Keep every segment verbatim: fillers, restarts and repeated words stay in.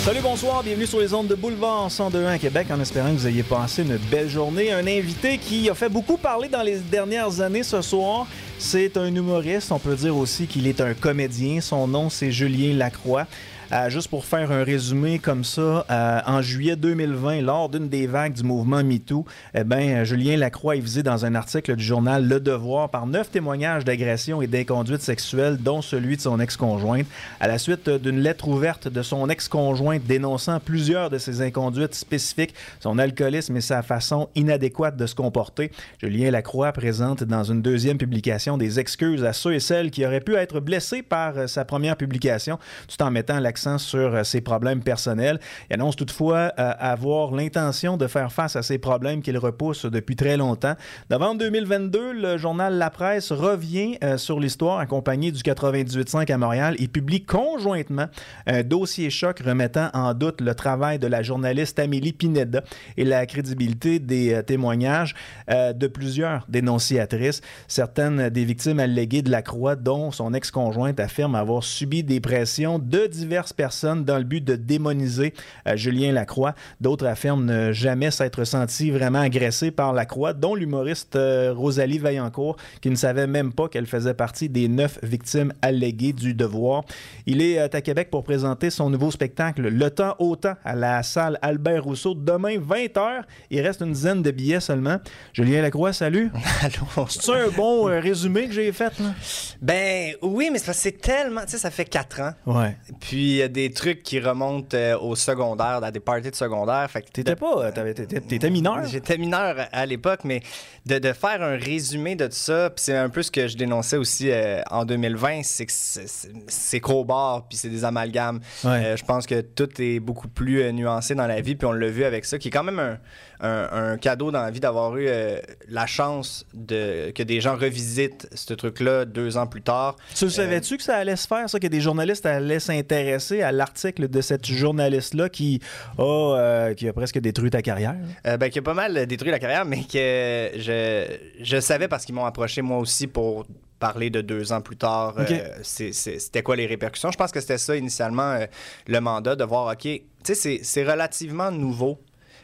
Salut, bonsoir, bienvenue sur les ondes de Boulevard cent deux point un à Québec, en espérant que vous ayez passé une belle journée. Un invité qui a fait beaucoup parler dans les dernières années ce soir, c'est un humoriste, on peut dire aussi qu'il est un comédien. Son nom, c'est Julien Lacroix. Euh, juste pour faire un résumé comme ça, euh, en juillet deux mille vingt, lors d'une des vagues du mouvement MeToo, eh ben, Julien Lacroix est visé dans un article du journal Le Devoir par neuf témoignages d'agression et d'inconduite sexuelle, dont celui de son ex-conjointe. À la suite d'une lettre ouverte de son ex-conjointe dénonçant plusieurs de ses inconduites spécifiques, son alcoolisme et sa façon inadéquate de se comporter, Julien Lacroix présente dans une deuxième publication des excuses à ceux et celles qui auraient pu être blessés par sa première publication, tout en mettant l'accent sur ses problèmes personnels. Il annonce toutefois euh, avoir l'intention de faire face à ces problèmes qu'il repousse depuis très longtemps. Novembre deux mille vingt-deux, le journal La Presse revient euh, sur l'histoire accompagné du quatre-vingt-dix-huit cinq à Montréal et publie conjointement un dossier choc remettant en doute le travail de la journaliste Amélie Pineda et la crédibilité des euh, témoignages euh, de plusieurs dénonciatrices. Certaines des victimes alléguées de Lacroix, dont son ex-conjointe, affirment avoir subi des pressions de diverses personnes dans le but de démoniser euh, Julien Lacroix. D'autres affirment ne jamais s'être sentis vraiment agressés par Lacroix, dont l'humoriste euh, Rosalie Vaillancourt, qui ne savait même pas qu'elle faisait partie des neuf victimes alléguées du Devoir. Il est euh, à Québec pour présenter son nouveau spectacle Le temps au temps à la salle Albert Rousseau demain vingt heures. Il reste une dizaine de billets seulement. Julien Lacroix, salut. Allô. C'est un bon euh, résumé que j'ai fait, là? Ben oui, mais c'est parce que c'est tellement, tu sais, ça fait quatre ans. Ouais. Puis il y a des trucs qui remontent euh, au secondaire, dans des parties de secondaire. Fait que T'étais pas, t'avais, t'étais, t'étais mineur? J'étais mineur à l'époque, mais de, de faire un résumé de tout ça, puis c'est un peu ce que je dénonçais aussi euh, en deux mille vingt, c'est que c'est, c'est, c'est crowbar, puis c'est des amalgames. Ouais. Euh, je pense que tout est beaucoup plus euh, nuancé dans la vie, puis on l'a vu avec ça, qui est quand même un, un, un cadeau dans la vie d'avoir eu euh, la chance de, que des gens revisitent ce truc-là deux ans plus tard. Tu le savais-tu que ça allait se faire, ça, que des journalistes allaient s'intéresser à l'article de cette journaliste-là qui a, euh, qui a presque détruit ta carrière? Euh, ben, qui a pas mal détruit la carrière, mais que je, je savais parce qu'ils m'ont approché moi aussi pour parler de deux ans plus tard. Okay. Euh, c'est, c'est, c'était quoi les répercussions? Je pense que c'était ça initialement, euh, le mandat, de voir, OK, tu sais, c'est, c'est relativement nouveau.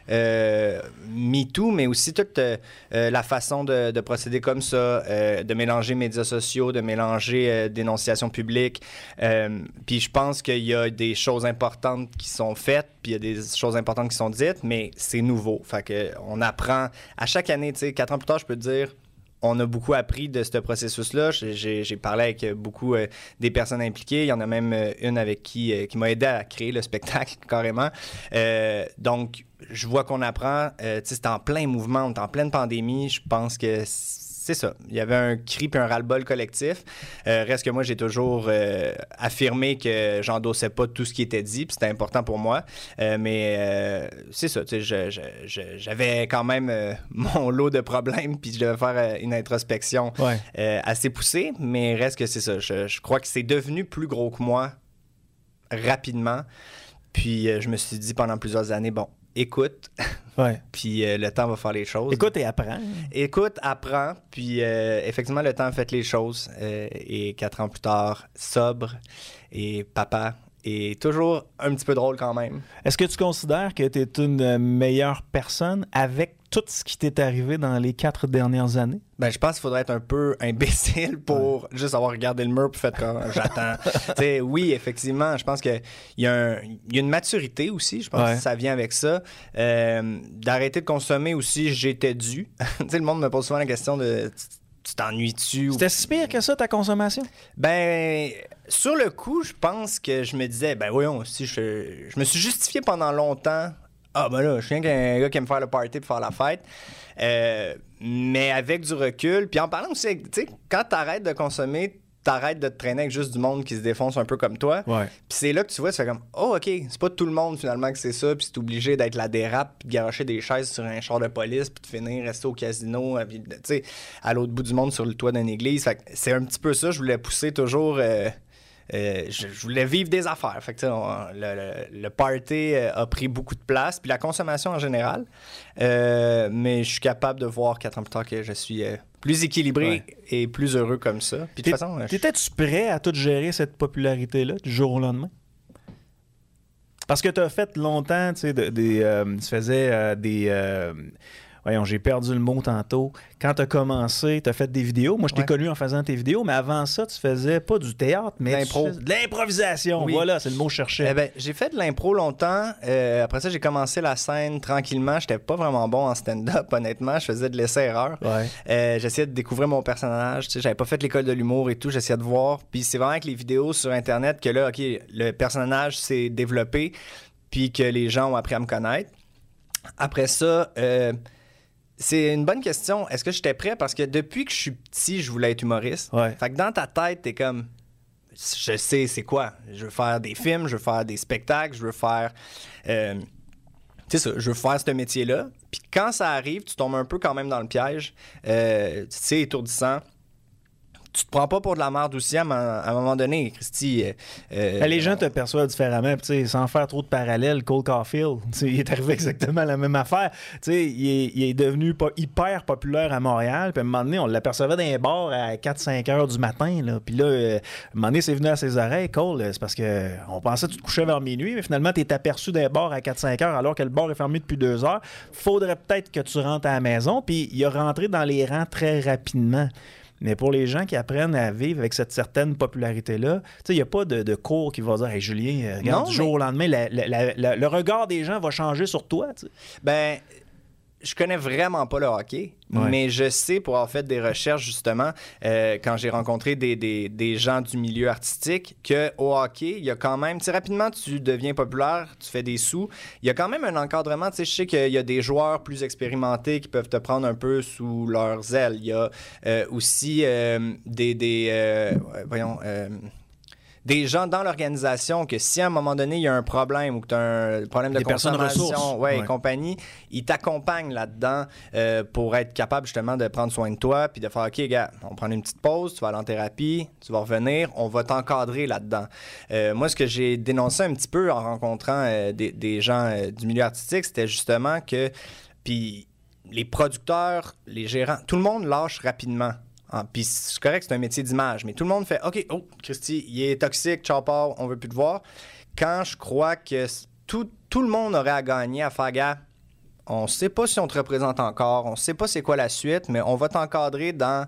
Euh, MeToo, mais aussi toute euh, la façon de, de procéder comme ça, euh, de mélanger médias sociaux, de mélanger euh, dénonciation publique. Euh, puis je pense qu'il y a des choses importantes qui sont faites, puis il y a des choses importantes qui sont dites, mais c'est nouveau. Fait que on apprend à chaque année, tu sais, quatre ans plus tard, je peux te dire, on a beaucoup appris de ce processus-là. J'ai, j'ai parlé avec beaucoup euh, des personnes impliquées. Il y en a même euh, une avec qui, euh, qui m'a aidé à créer le spectacle, carrément. Euh, donc, je vois qu'on apprend. Euh, tu sais, c'est en plein mouvement, on est en pleine pandémie. Je pense que c'est ça. Il y avait un cri puis un ras-le-bol collectif. Euh, reste que moi, j'ai toujours euh, affirmé que j'endossais pas tout ce qui était dit, puis c'était important pour moi. Euh, mais euh, c'est ça, tu sais, je, je, je, j'avais quand même euh, mon lot de problèmes, puis je devais faire euh, une introspection Ouais. euh, assez poussée, mais reste que c'est ça. Je, je crois que c'est devenu plus gros que moi rapidement. Puis euh, je me suis dit pendant plusieurs années, bon, écoute, Ouais. puis euh, le temps va faire les choses. Écoute et apprends. Écoute, apprends, puis euh, effectivement, le temps a fait les choses. Euh, et quatre ans plus tard, sobre et papa, et toujours un petit peu drôle quand même. Est-ce que tu considères que tu es une meilleure personne avec tout ce qui t'est arrivé dans les quatre dernières années? Ben, je pense qu'il faudrait être un peu imbécile pour ouais. juste avoir regardé le mur puis fait comme j'attends. T'sais, oui, effectivement, je pense qu'il y, y a une maturité aussi. Je pense ouais. que ça vient avec ça. Euh, d'arrêter de consommer aussi, j'étais dû. Tu sais, le monde me pose souvent la question de tu t'ennuies-tu? C'était si pire que ça, ta consommation? Ben, sur le coup, je pense que je me disais, ben voyons, si je, je me suis justifié pendant longtemps. Ah, ben là, je suis rien qu'un gars qui aime faire le party et faire la fête. Euh, mais avec du recul, puis en parlant aussi, tu sais, quand t'arrêtes de consommer, t'arrêtes de te traîner avec juste du monde qui se défonce un peu comme toi. Ouais. Puis c'est là que tu vois, tu fais comme, oh, OK, c'est pas tout le monde finalement que c'est ça, puis c'est obligé d'être la dérape, puis de garocher des chaises sur un char de police, puis de finir rester au casino, puis tu sais, à l'autre bout du monde sur le toit d'une église. Fait que c'est un petit peu ça, je voulais pousser toujours. Euh, Euh, je, je voulais vivre des affaires. Fait que, on, le, le, le party a pris beaucoup de place, puis la consommation en général. Euh, mais je suis capable de voir quatre ans plus tard que je suis euh, plus équilibré ouais. et plus heureux comme ça. Puis de toute façon, t'étais-tu prêt à tout gérer cette popularité-là du jour au lendemain? Parce que tu as fait longtemps, tu sais, de, des, euh, tu faisais euh, des... Euh, voyons, j'ai perdu le mot tantôt. Quand tu as commencé, tu as fait des vidéos. Moi, je t'ai Ouais. connu en faisant tes vidéos, mais avant ça, tu faisais pas du théâtre, mais L'impro. tu faisais de l'improvisation. Oui. Voilà, c'est le mot que je cherchais. Eh ben, j'ai fait de l'impro longtemps. Euh, après ça, j'ai commencé la scène tranquillement. J'étais pas vraiment bon en stand-up, honnêtement. Je faisais de l'essai-erreur. Ouais. Euh, j'essayais de découvrir mon personnage. Tu sais, j'avais pas fait l'école de l'humour et tout. J'essayais de voir. Puis c'est vraiment avec les vidéos sur Internet que là, OK, le personnage s'est développé puis que les gens ont appris à me connaître. Après ça... Euh, c'est une bonne question. Est-ce que j'étais prêt? Parce que depuis que je suis petit, je voulais être humoriste. Ouais. Fait que dans ta tête, t'es comme... Je sais c'est quoi. Je veux faire des films, je veux faire des spectacles, je veux faire... Euh, tu sais ça, je veux faire ce métier-là. Puis quand ça arrive, tu tombes un peu quand même dans le piège. Euh, tu sais, étourdissant. Tu te prends pas pour de la merde aussi à, à un moment donné, Christy. Euh, euh, Les gens te perçoivent différemment, puis, tu sais, sans faire trop de parallèles. Cole Caulfield, tu sais, il est arrivé exactement la même affaire. Tu sais, il est, il est devenu pas, hyper populaire à Montréal, puis à un moment donné, on l'apercevait dans les bars à quatre cinq heures du matin. Là. Puis là, euh, à un moment donné, c'est venu à ses oreilles. Cole, c'est parce qu'on pensait que tu te couchais vers minuit, mais finalement, tu es aperçu dans les bars à quatre cinq heures alors que le bar est fermé depuis deux heures. Faudrait peut-être que tu rentres à la maison, puis il a rentré dans les rangs très rapidement. Mais pour les gens qui apprennent à vivre avec cette certaine popularité-là, il n'y a pas de, de cours qui va dire hey, « Julien, regarde, non, du jour mais... au lendemain, la, la, la, la, le regard des gens va changer sur toi. » Ben, je connais vraiment pas le hockey, ouais. mais je sais, pour avoir fait des recherches, justement, euh, quand j'ai rencontré des, des, des gens du milieu artistique, qu'au hockey, il y a quand même... Tu sais, rapidement, tu deviens populaire, tu fais des sous. Il y a quand même un encadrement. Tu sais, je sais qu'il y a des joueurs plus expérimentés qui peuvent te prendre un peu sous leurs ailes. Il y a euh, aussi euh, des... des euh, voyons... Euh, des gens dans l'organisation que si à un moment donné, il y a un problème ou que tu as un problème de des consommation ouais, ouais. et compagnie, ils t'accompagnent là-dedans euh, pour être capable justement de prendre soin de toi puis de faire « OK, gars, on prend une petite pause, tu vas aller en thérapie, tu vas revenir, on va t'encadrer là-dedans. Euh, » Moi, ce que j'ai dénoncé un petit peu en rencontrant euh, des, des gens euh, du milieu artistique, c'était justement que puis les producteurs, les gérants, tout le monde lâche rapidement. Ah, puis c'est correct, c'est un métier d'image, mais tout le monde fait « OK, oh, Christy, il est toxique, ciao, part, on veut plus te voir. » Quand je crois que tout, tout le monde aurait à gagner à faire « Gars, on sait pas si on te représente encore, on sait pas c'est quoi la suite, mais on va t'encadrer dans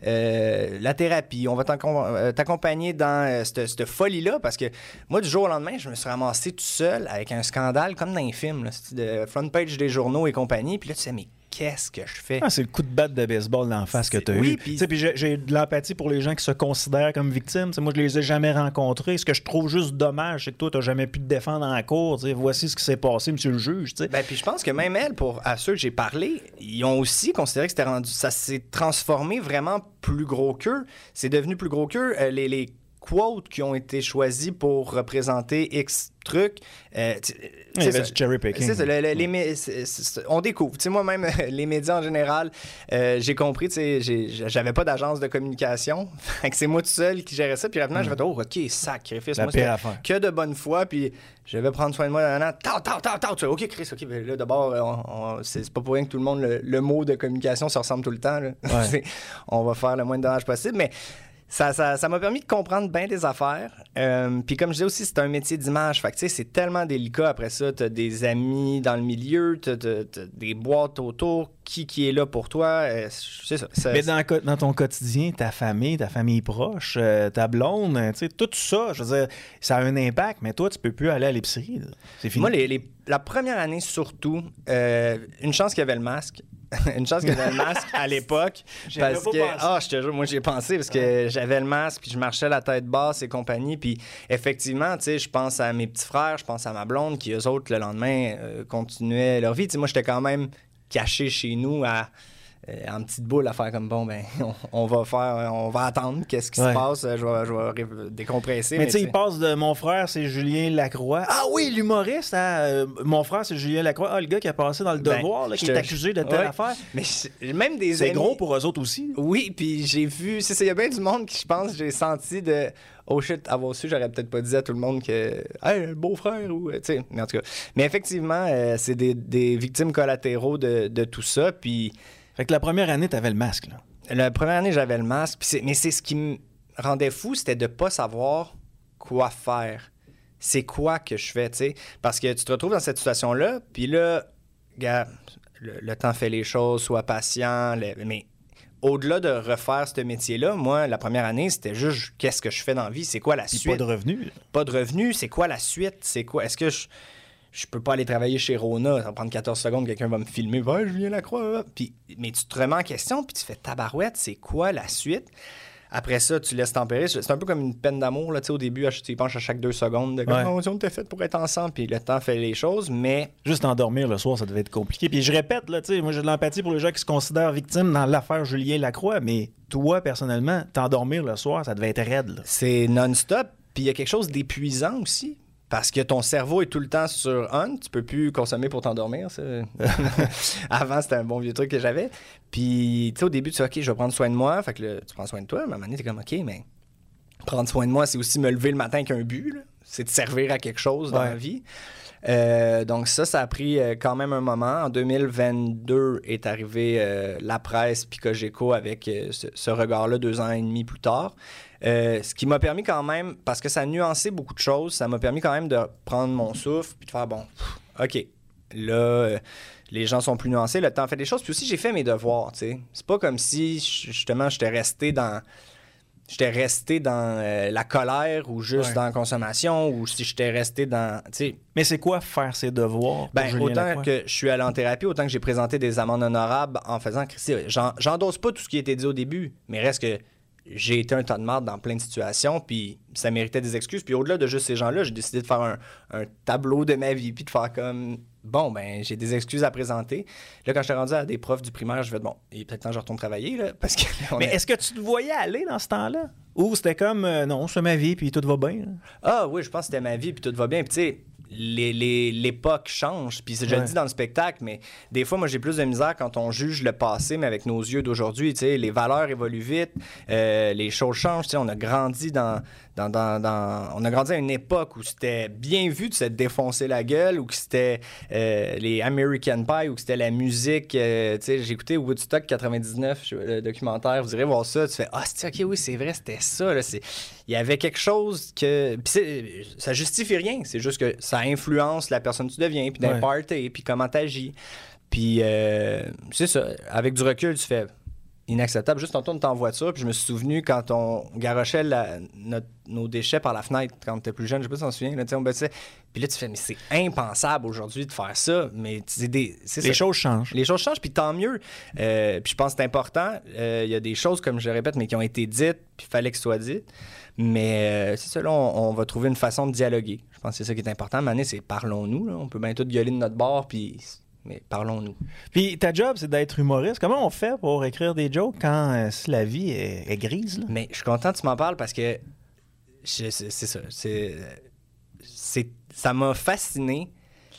euh, la thérapie, on va t'accompagner dans euh, cette, cette folie-là. » Parce que moi, du jour au lendemain, je me suis ramassé tout seul avec un scandale comme dans les films, là, de front page des journaux et compagnie. Puis là, tu sais, mais qu'est-ce que je fais? Ah, c'est le coup de batte de baseball d'en face que tu as oui, eu. Puis puis j'ai, j'ai de l'empathie pour les gens qui se considèrent comme victimes. T'sais, moi, je les ai jamais rencontrés. Ce que je trouve juste dommage, c'est que toi, tu n'as jamais pu te défendre en cour. T'sais. Voici ce qui s'est passé, monsieur le juge. Ben, puis je pense que même elle, pour, à ceux que j'ai parlé, ils ont aussi considéré que c'était rendu, ça s'est transformé vraiment plus gros qu'eux. C'est devenu plus gros qu'eux. Euh, les, les quotes qui ont été choisis pour représenter X trucs. Euh, il y avait du cherry picking. C'est ça, le, le, les, c'est, c'est, on découvre. Tu sais, moi-même, les médias en général, euh, j'ai compris, tu sais, j'ai, j'avais pas d'agence de communication. Fait que c'est moi tout seul qui gérais ça. Puis rapidement, mm. j'ai fait, oh, OK, sacrifice. La moi, pire affaire. Que de bonne foi. Puis je vais prendre soin de moi. Tau, tau, tau, tau. Tu fais, OK, Chris, OK. Ben là, d'abord, on, on, c'est, c'est pas pour rien que tout le monde, le, le mot de communication se ressemble tout le temps. Là. Ouais. On va faire le moins de dommages possible. Mais Ça, ça, ça m'a permis de comprendre bien des affaires. Euh, puis comme je disais aussi, c'est un métier d'image. Fait que tu sais, c'est tellement délicat. Après ça, t'as des amis dans le milieu, t'as, t'as, t'as des boîtes autour. Qui, qui est là pour toi? Euh, c'est ça. ça Mais dans, dans ton quotidien, ta famille, ta famille proche, euh, ta blonde, tu sais, tout ça, je veux dire, ça a un impact. Mais toi, tu peux plus aller à l'épicerie. Là. C'est fini. Moi, les, les, la première année surtout, euh, une chance qu'il y avait le masque. Une chance qu'il y avait le masque à l'époque. J'avais parce pas que, ah, je te jure, moi, j'y ai pensé parce que j'avais le masque, puis je marchais la tête basse et compagnie. Puis effectivement, tu sais, je pense à mes petits frères, je pense à ma blonde, qui eux autres, le lendemain, euh, continuaient leur vie. Tu sais, moi, j'étais quand même caché chez nous à, euh, en petite boule à faire comme bon, ben, on, on va faire, on va attendre, qu'est-ce qui ouais. se passe, je vais, je vais décompresser. Mais, mais tu sais, il passe de mon frère, c'est Julien Lacroix. Ah oui, l'humoriste, hein? euh, mon frère, c'est Julien Lacroix. Ah, le gars qui a passé dans le Devoir, ben, là, qui est accusé de telle ouais. affaire. Mais je, même des c'est amis... gros pour eux autres aussi. Oui, puis j'ai vu, c'est ça, il y a bien du monde qui, je pense, j'ai senti de. Oh shit, avoir su, j'aurais peut-être pas dit à tout le monde que. Hey, le beau-frère, ou. Tu sais, mais en tout cas. Mais effectivement, euh, c'est des, des victimes collatéraux de, de tout ça. Puis. Fait que la première année, t'avais le masque, là. La première année, j'avais le masque. Puis c'est, mais c'est ce qui me rendait fou, c'était de pas savoir quoi faire. c'est quoi que je fais, tu sais? Parce que tu te retrouves dans cette situation-là, puis là, gars, le, le temps fait les choses, sois patient, le, mais au-delà de refaire ce métier-là, moi, la première année, c'était juste qu'est-ce que je fais dans la vie, c'est quoi la Puis suite? pas de revenus. Pas de revenus, c'est quoi la suite? C'est quoi? Est-ce que je, je peux pas aller travailler chez Rona, ça va prendre quatorze secondes, quelqu'un va me filmer, ouais, Julien Lacroix, puis, mais tu te remets en question, puis tu fais tabarouette, c'est quoi la suite? Après ça, tu laisses tempérer. C'est un peu comme une peine d'amour. Là, au début, tu y penches à chaque deux secondes. De, ouais. oh, on était fait pour être ensemble. Puis le temps fait les choses, mais... Juste endormir le soir, ça devait être compliqué. Puis je répète, là, moi j'ai de l'empathie pour les gens qui se considèrent victimes dans l'affaire Julien Lacroix, mais toi, personnellement, t'endormir le soir, ça devait être raide. Là. C'est non-stop. Puis il y a quelque chose d'épuisant aussi. Parce que ton cerveau est tout le temps sur on, tu peux plus consommer pour t'endormir. Avant, c'était un bon vieux truc que j'avais. Puis, tu sais, au début, tu dis, OK, je vais prendre soin de moi. Fait que là, tu prends soin de toi. Mais à un moment donné, t'es comme, OK, mais prendre soin de moi, c'est aussi me lever le matin avec un but. Là. C'est de servir à quelque chose dans ouais. la vie. Euh, donc ça, ça a pris euh, quand même un moment. En deux mille vingt-deux est arrivé euh, La Presse puis Cogeco avec euh, ce, ce regard-là deux ans et demi plus tard. Euh, ce qui m'a permis quand même, parce que ça a nuancé beaucoup de choses, ça m'a permis quand même de prendre mon souffle puis de faire, bon, pff, OK, là, euh, les gens sont plus nuancés, le temps fait des choses. Puis aussi, j'ai fait mes devoirs, tu sais. C'est pas comme si, justement, j'étais resté dans... J'étais resté dans euh, la colère ou juste ouais. dans la consommation ou si j'étais resté dans... T'sais, mais c'est quoi faire ses devoirs? Ben, Julien autant Lacroix? que je suis allé en thérapie, autant que j'ai présenté des amendes honorables en faisant... J'en, j'endosse pas tout ce qui a été dit au début, mais reste que j'ai été un tas de marde dans plein de situations, puis ça méritait des excuses. Puis au-delà de juste ces gens-là, j'ai décidé de faire un, un tableau de ma vie, puis de faire comme... Bon, ben, j'ai des excuses à présenter. Là, quand j'étais rendu à des profs du primaire, je vais bon, il est peut-être temps que je retourne travailler, là, parce que... Mais est... est-ce que tu te voyais aller dans ce temps-là? Ou c'était comme, euh, non, c'est ma vie, puis tout va bien? Là? Ah oui, je pense que c'était ma vie, puis tout va bien. Puis tu sais, les, les, l'époque change, puis je ouais. le dis dans le spectacle, mais des fois, moi, j'ai plus de misère quand on juge le passé, mais avec nos yeux d'aujourd'hui, tu sais, les valeurs évoluent vite, euh, les choses changent, tu sais, on a grandi dans... Dans, dans, dans, on a grandi à une époque où c'était bien vu de se défoncer la gueule, ou que c'était euh, les American Pie, ou que c'était la musique. Euh, tu sais, j'ai écouté Woodstock quatre-vingt-dix-neuf, le documentaire, vous irez voir ça, tu fais « Ah, c'est OK, oui, c'est vrai, c'était ça. » Là, c'est... Il y avait quelque chose que... Puis c'est... ça justifie rien, c'est juste que ça influence la personne que tu deviens, puis d'un ouais. party, puis comment t'agis. Puis euh, c'est ça, avec du recul, tu fais... inacceptable. Juste tantôt, on était en voiture, puis je me suis souvenu quand on garochait la, notre, nos déchets par la fenêtre quand on était plus jeune, je sais pas si on se souvient, là, on baissait. Puis là, tu fais, mais c'est impensable aujourd'hui de faire ça, mais c'est des... C'est Les ça. choses changent. Les choses changent, puis tant mieux. Euh, puis je pense que c'est important. Il euh, y a des choses, comme je le répète, mais qui ont été dites, puis il fallait que ce soit dit. Mais euh, c'est ça, là, on, on va trouver une façon de dialoguer. Je pense que c'est ça qui est important. À un moment donné, c'est parlons-nous. Là. On peut bien tout gueuler de notre bord, puis... Mais parlons-nous. Puis ta job, c'est d'être humoriste. Comment on fait pour écrire des jokes quand euh, si la vie est, est grise? Là? Mais je suis content que tu m'en parles parce que je, c'est, c'est ça. C'est, c'est, ça m'a fasciné.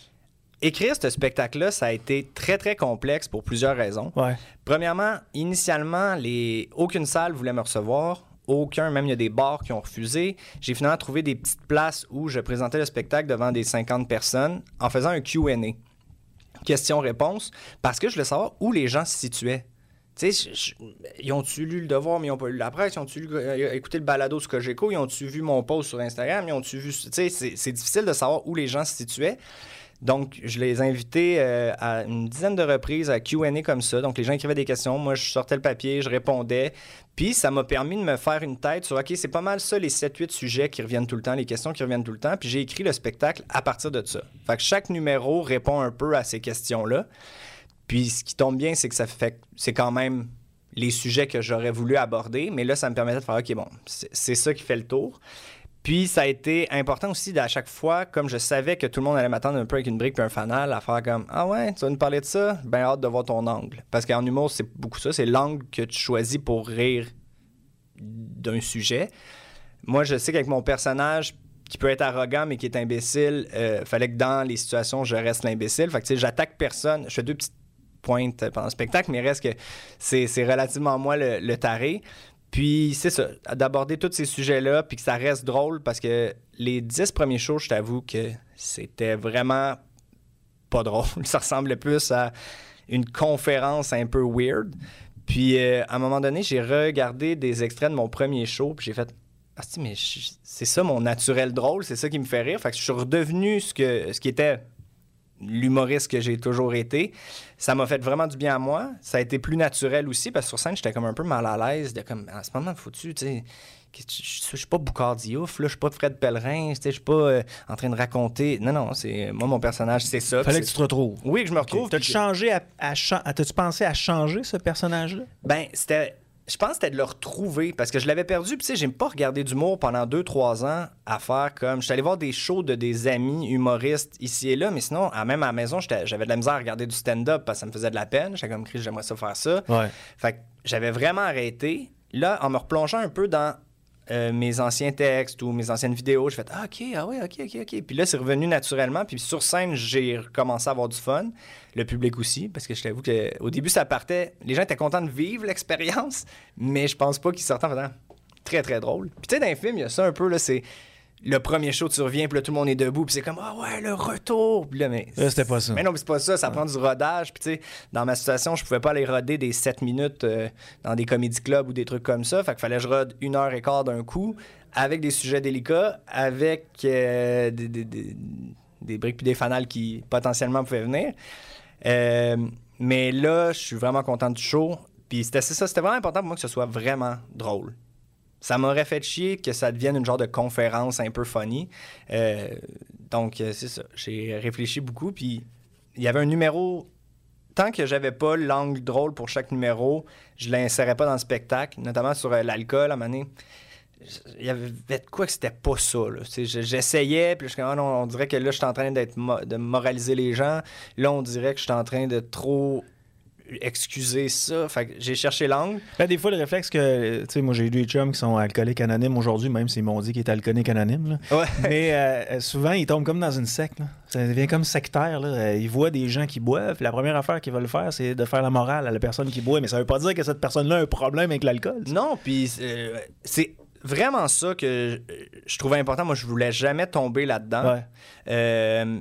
Écrire ce spectacle-là, ça a été très, très complexe pour plusieurs raisons. Ouais. Premièrement, initialement, les... aucune salle voulait me recevoir. Aucun, même il y a des bars qui ont refusé. J'ai finalement trouvé des petites places où je présentais le spectacle devant des cinquante personnes en faisant un Q and A. Questions-réponses, parce que je voulais savoir où les gens se situaient. Tu sais, ils ont-tu lu Le Devoir, mais ils n'ont pas lu La Presse? Ils ont-tu lu, euh, écouté le balado sur Cogeco? Ils ont-tu vu mon post sur Instagram? Ils ont-tu vu... Tu sais, c'est, c'est difficile de savoir où les gens se situaient. Donc, je les ai invités euh, à une dizaine de reprises à Q and A comme ça. Donc, les gens écrivaient des questions. Moi, je sortais le papier, je répondais. Puis, ça m'a permis de me faire une tête sur, OK, c'est pas mal ça, les sept huit sujets qui reviennent tout le temps, les questions qui reviennent tout le temps. Puis, j'ai écrit le spectacle à partir de ça. Fait que chaque numéro répond un peu à ces questions-là. Puis, ce qui tombe bien, c'est que ça fait... C'est quand même les sujets que j'aurais voulu aborder. Mais là, ça me permettait de faire, OK, bon, c'est, c'est ça qui fait le tour. Puis, ça a été important aussi d'à chaque fois, comme je savais que tout le monde allait m'attendre un peu avec une brique puis un fanal, à faire comme « Ah ouais, tu vas nous parler de ça? Ben hâte de voir ton angle. » Parce qu'en humour, c'est beaucoup ça. C'est l'angle que tu choisis pour rire d'un sujet. Moi, je sais qu'avec mon personnage, qui peut être arrogant, mais qui est imbécile, il euh, fallait que dans les situations, je reste l'imbécile. Fait que, tu sais, j'attaque personne. Je fais deux petites pointes pendant le spectacle, mais il reste que c'est, c'est relativement moi le, le taré. Puis, c'est ça, d'aborder tous ces sujets-là, puis que ça reste drôle, parce que les dix premiers shows, je t'avoue que c'était vraiment pas drôle. Ça ressemblait plus à une conférence un peu weird. Puis, euh, à un moment donné, j'ai regardé des extraits de mon premier show, puis j'ai fait ah, mais je, c'est ça mon naturel drôle, c'est ça qui me fait rire. Fait que je suis redevenu ce, que, ce qui était l'humoriste que j'ai toujours été. Ça m'a fait vraiment du bien à moi. Ça a été plus naturel aussi, parce que sur scène, j'étais comme un peu mal à l'aise. De comme, en ce moment, faut-tu, tu sais... Je suis pas Boucard Diouf, là, je suis pas Fred Pellerin, je suis pas euh, en train de raconter. Non, non, c'est moi, mon personnage, c'est ça. Fallait c'est... que tu te retrouves. Oui, que je me retrouve. Okay. T'as-tu puis... changé à, à, à t'as-tu pensé à changer ce personnage-là? Ben, c'était. Je pense que c'était de le retrouver parce que je l'avais perdu. Puis, tu sais, j'ai pas regardé d'humour pendant deux trois ans à faire comme. Je suis allé voir des shows de des amis humoristes ici et là, mais sinon, à même à la maison, j'avais de la misère à regarder du stand-up parce que ça me faisait de la peine. J'étais comme, Chris, j'aimerais ça faire ça. Ouais. Fait que j'avais vraiment arrêté. Là, en me replongeant un peu dans. Euh, mes anciens textes ou mes anciennes vidéos, j'ai fait ah, OK, ah oui, OK, OK, OK. Puis là, c'est revenu naturellement. Puis sur scène, j'ai recommencé à avoir du fun. Le public aussi, parce que je t'avoue qu'au début, ça partait. Les gens étaient contents de vivre l'expérience, mais je pense pas qu'ils sortaient en faisant très, très drôle. Puis tu sais, dans les films, il y a ça un peu, là, c'est le premier show, tu reviens, puis là, tout le monde est debout, puis c'est comme ah ouais, le retour. Puis là, mais. Là, c'était pas ça. Mais non, mais c'est pas ça. Ça ouais. prend du rodage. Puis tu sais, dans ma situation, je pouvais pas aller roder des sept minutes euh, dans des comédie clubs ou des trucs comme ça. Fait qu'il fallait que je rode une heure et quart d'un coup, avec des sujets délicats, avec euh, des, des, des, des briques puis des fanales qui potentiellement pouvaient venir. Euh, mais là, je suis vraiment content du show. Puis c'était ça, c'était vraiment important pour moi que ce soit vraiment drôle. Ça m'aurait fait chier que ça devienne une genre de conférence un peu funny. Euh, donc, c'est ça. J'ai réfléchi beaucoup. Puis, il y avait un numéro... Tant que j'avais pas l'angle drôle pour chaque numéro, je l'insérais pas dans le spectacle, notamment sur euh, l'alcool, à un moment donné. Il y avait de quoi que c'était pas ça. Là. J'essayais, puis je suis comme, ah non, on dirait que là, je suis en train d'être mo- de moraliser les gens. Là, on dirait que je suis en train de trop... excuser ça. Fait que j'ai cherché l'angle. Ben, des fois, le réflexe que... Tu sais, moi, j'ai eu des chums qui sont alcooliques anonymes aujourd'hui, même s'ils m'ont dit qu'ils étaient alcooliques anonymes. Là. Ouais. Mais euh, souvent, ils tombent comme dans une secte. Là. Ça devient comme sectaire. Là. Ils voient des gens qui boivent. La première affaire qu'ils veulent faire, c'est de faire la morale à la personne qui boit. Mais ça veut pas dire que cette personne-là a un problème avec l'alcool. T'sais. Non, puis euh, c'est vraiment ça que je, je trouvais important. Moi, je voulais jamais tomber là-dedans. Ouais. Euh...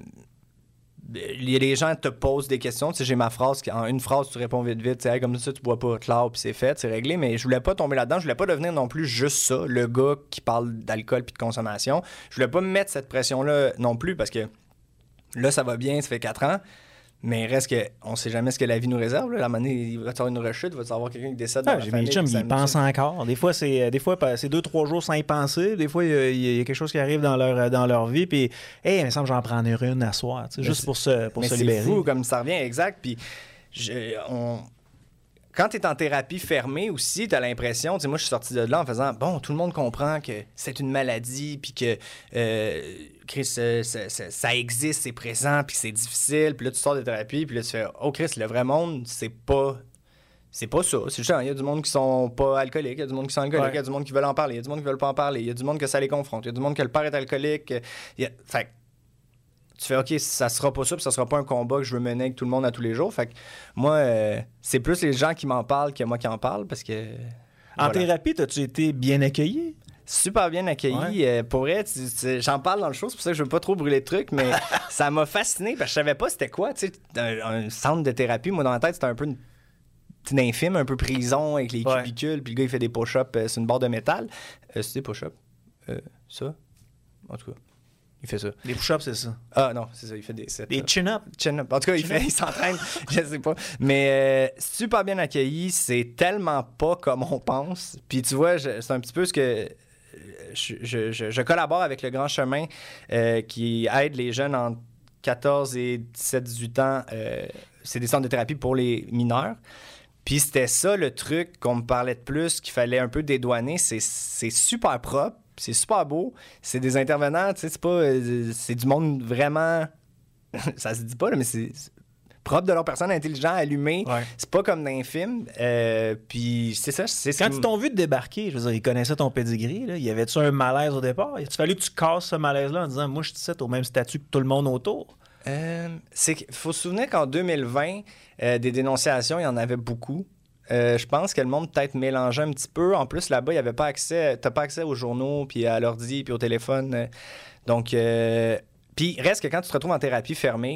Les gens te posent des questions. Tu sais, j'ai ma phrase, en une phrase, tu réponds vite, vite. Hey, comme ça, tu bois pas, clair, puis c'est fait, c'est réglé. Mais je voulais pas tomber là-dedans. Je voulais pas devenir non plus juste ça, le gars qui parle d'alcool puis de consommation. Je voulais pas me mettre cette pression-là non plus parce que là, ça va bien, ça fait quatre ans. Mais il reste qu'on sait jamais ce que la vie nous réserve. Là. La manière, il va y avoir une rechute, il va y avoir quelqu'un qui décède ah, dans la j'ai famille. Mes chums, ils pensent encore. Des fois, c'est, des fois, c'est deux, trois jours sans y penser. Des fois, il y, a, il y a quelque chose qui arrive dans leur, dans leur vie. Puis, hey, il me semble que j'en prendrais une à soir. Juste pour se, pour mais se c'est libérer. C'est fou comme ça revient, exact. Puis, je, on... quand tu es en thérapie fermée aussi, tu as l'impression, tu sais, moi, je suis sorti de là en faisant, bon, tout le monde comprend que c'est une maladie, puis que, euh, Chris, ça, ça, ça existe, c'est présent, puis c'est difficile. Puis là, tu sors de thérapie, puis là, tu fais, oh, Chris, le vrai monde, c'est pas... C'est pas ça. C'est juste, il y a du monde qui sont pas alcooliques, il y a du monde qui sont alcooliques, il ouais. y a du monde qui veulent en parler, il y a du monde qui veulent pas en parler, il y a du monde que ça les confronte, il y a du monde que le père est alcoolique. Y a... Fait tu fais, OK, ça sera pas ça, puis ça sera pas un combat que je veux mener avec tout le monde à tous les jours. Fait que moi, euh, c'est plus les gens qui m'en parlent que moi qui en parle, parce que... En voilà. Thérapie, as-tu été bien accueilli? Super bien accueilli. Ouais. Euh, pour vrai, tu, tu, j'en parle dans le show, c'est pour ça que je veux pas trop brûler de trucs, mais ça m'a fasciné, parce que je savais pas c'était quoi, tu sais, un, un centre de thérapie. Moi, dans ma tête, c'était un peu une... C'est un film, un peu prison, avec les ouais. cubicules, puis le gars, il fait des push-ups euh, sur une barre de métal. Euh, c'est des push-ups? Euh, ça? En tout cas... Il fait ça. Des push-ups, c'est ça. Ah non, c'est ça, il fait des... Sets, des chin-ups. Chin-up. En tout cas, il, fait, il s'entraîne, je sais pas. Mais euh, super bien accueilli, c'est tellement pas comme on pense. Puis tu vois, je, c'est un petit peu ce que... Je, je, je, je collabore avec le Grand Chemin euh, qui aide les jeunes entre quatorze et dix-sept dix-huit ans. Euh, c'est des centres de thérapie pour les mineurs. Puis c'était ça le truc qu'on me parlait de plus, qu'il fallait un peu dédouaner. C'est, c'est super propre. C'est super beau. C'est des intervenants, tu sais, c'est pas... Euh, c'est du monde vraiment... ça se dit pas, là, mais c'est, c'est propre de leur personne, intelligent, allumé. Ouais. C'est pas comme dans un film. Euh, puis c'est ça, c'est Quand ce ils t'ont vu te débarquer, je veux dire, ils connaissaient ton pedigree, là. Y avait-tu un malaise au départ? Il a fallu que tu casses ce malaise-là en disant, moi, je suis au même statut que tout le monde autour? Euh, c'est qu'il faut se souvenir qu'en deux mille vingt, euh, des dénonciations, il y en avait beaucoup. Euh, je pense que le monde peut-être mélangeait un petit peu. En plus, là-bas, il n'y avait pas accès... T'as pas accès aux journaux, puis à l'ordi, puis au téléphone. Donc, euh... puis reste que quand tu te retrouves en thérapie fermée,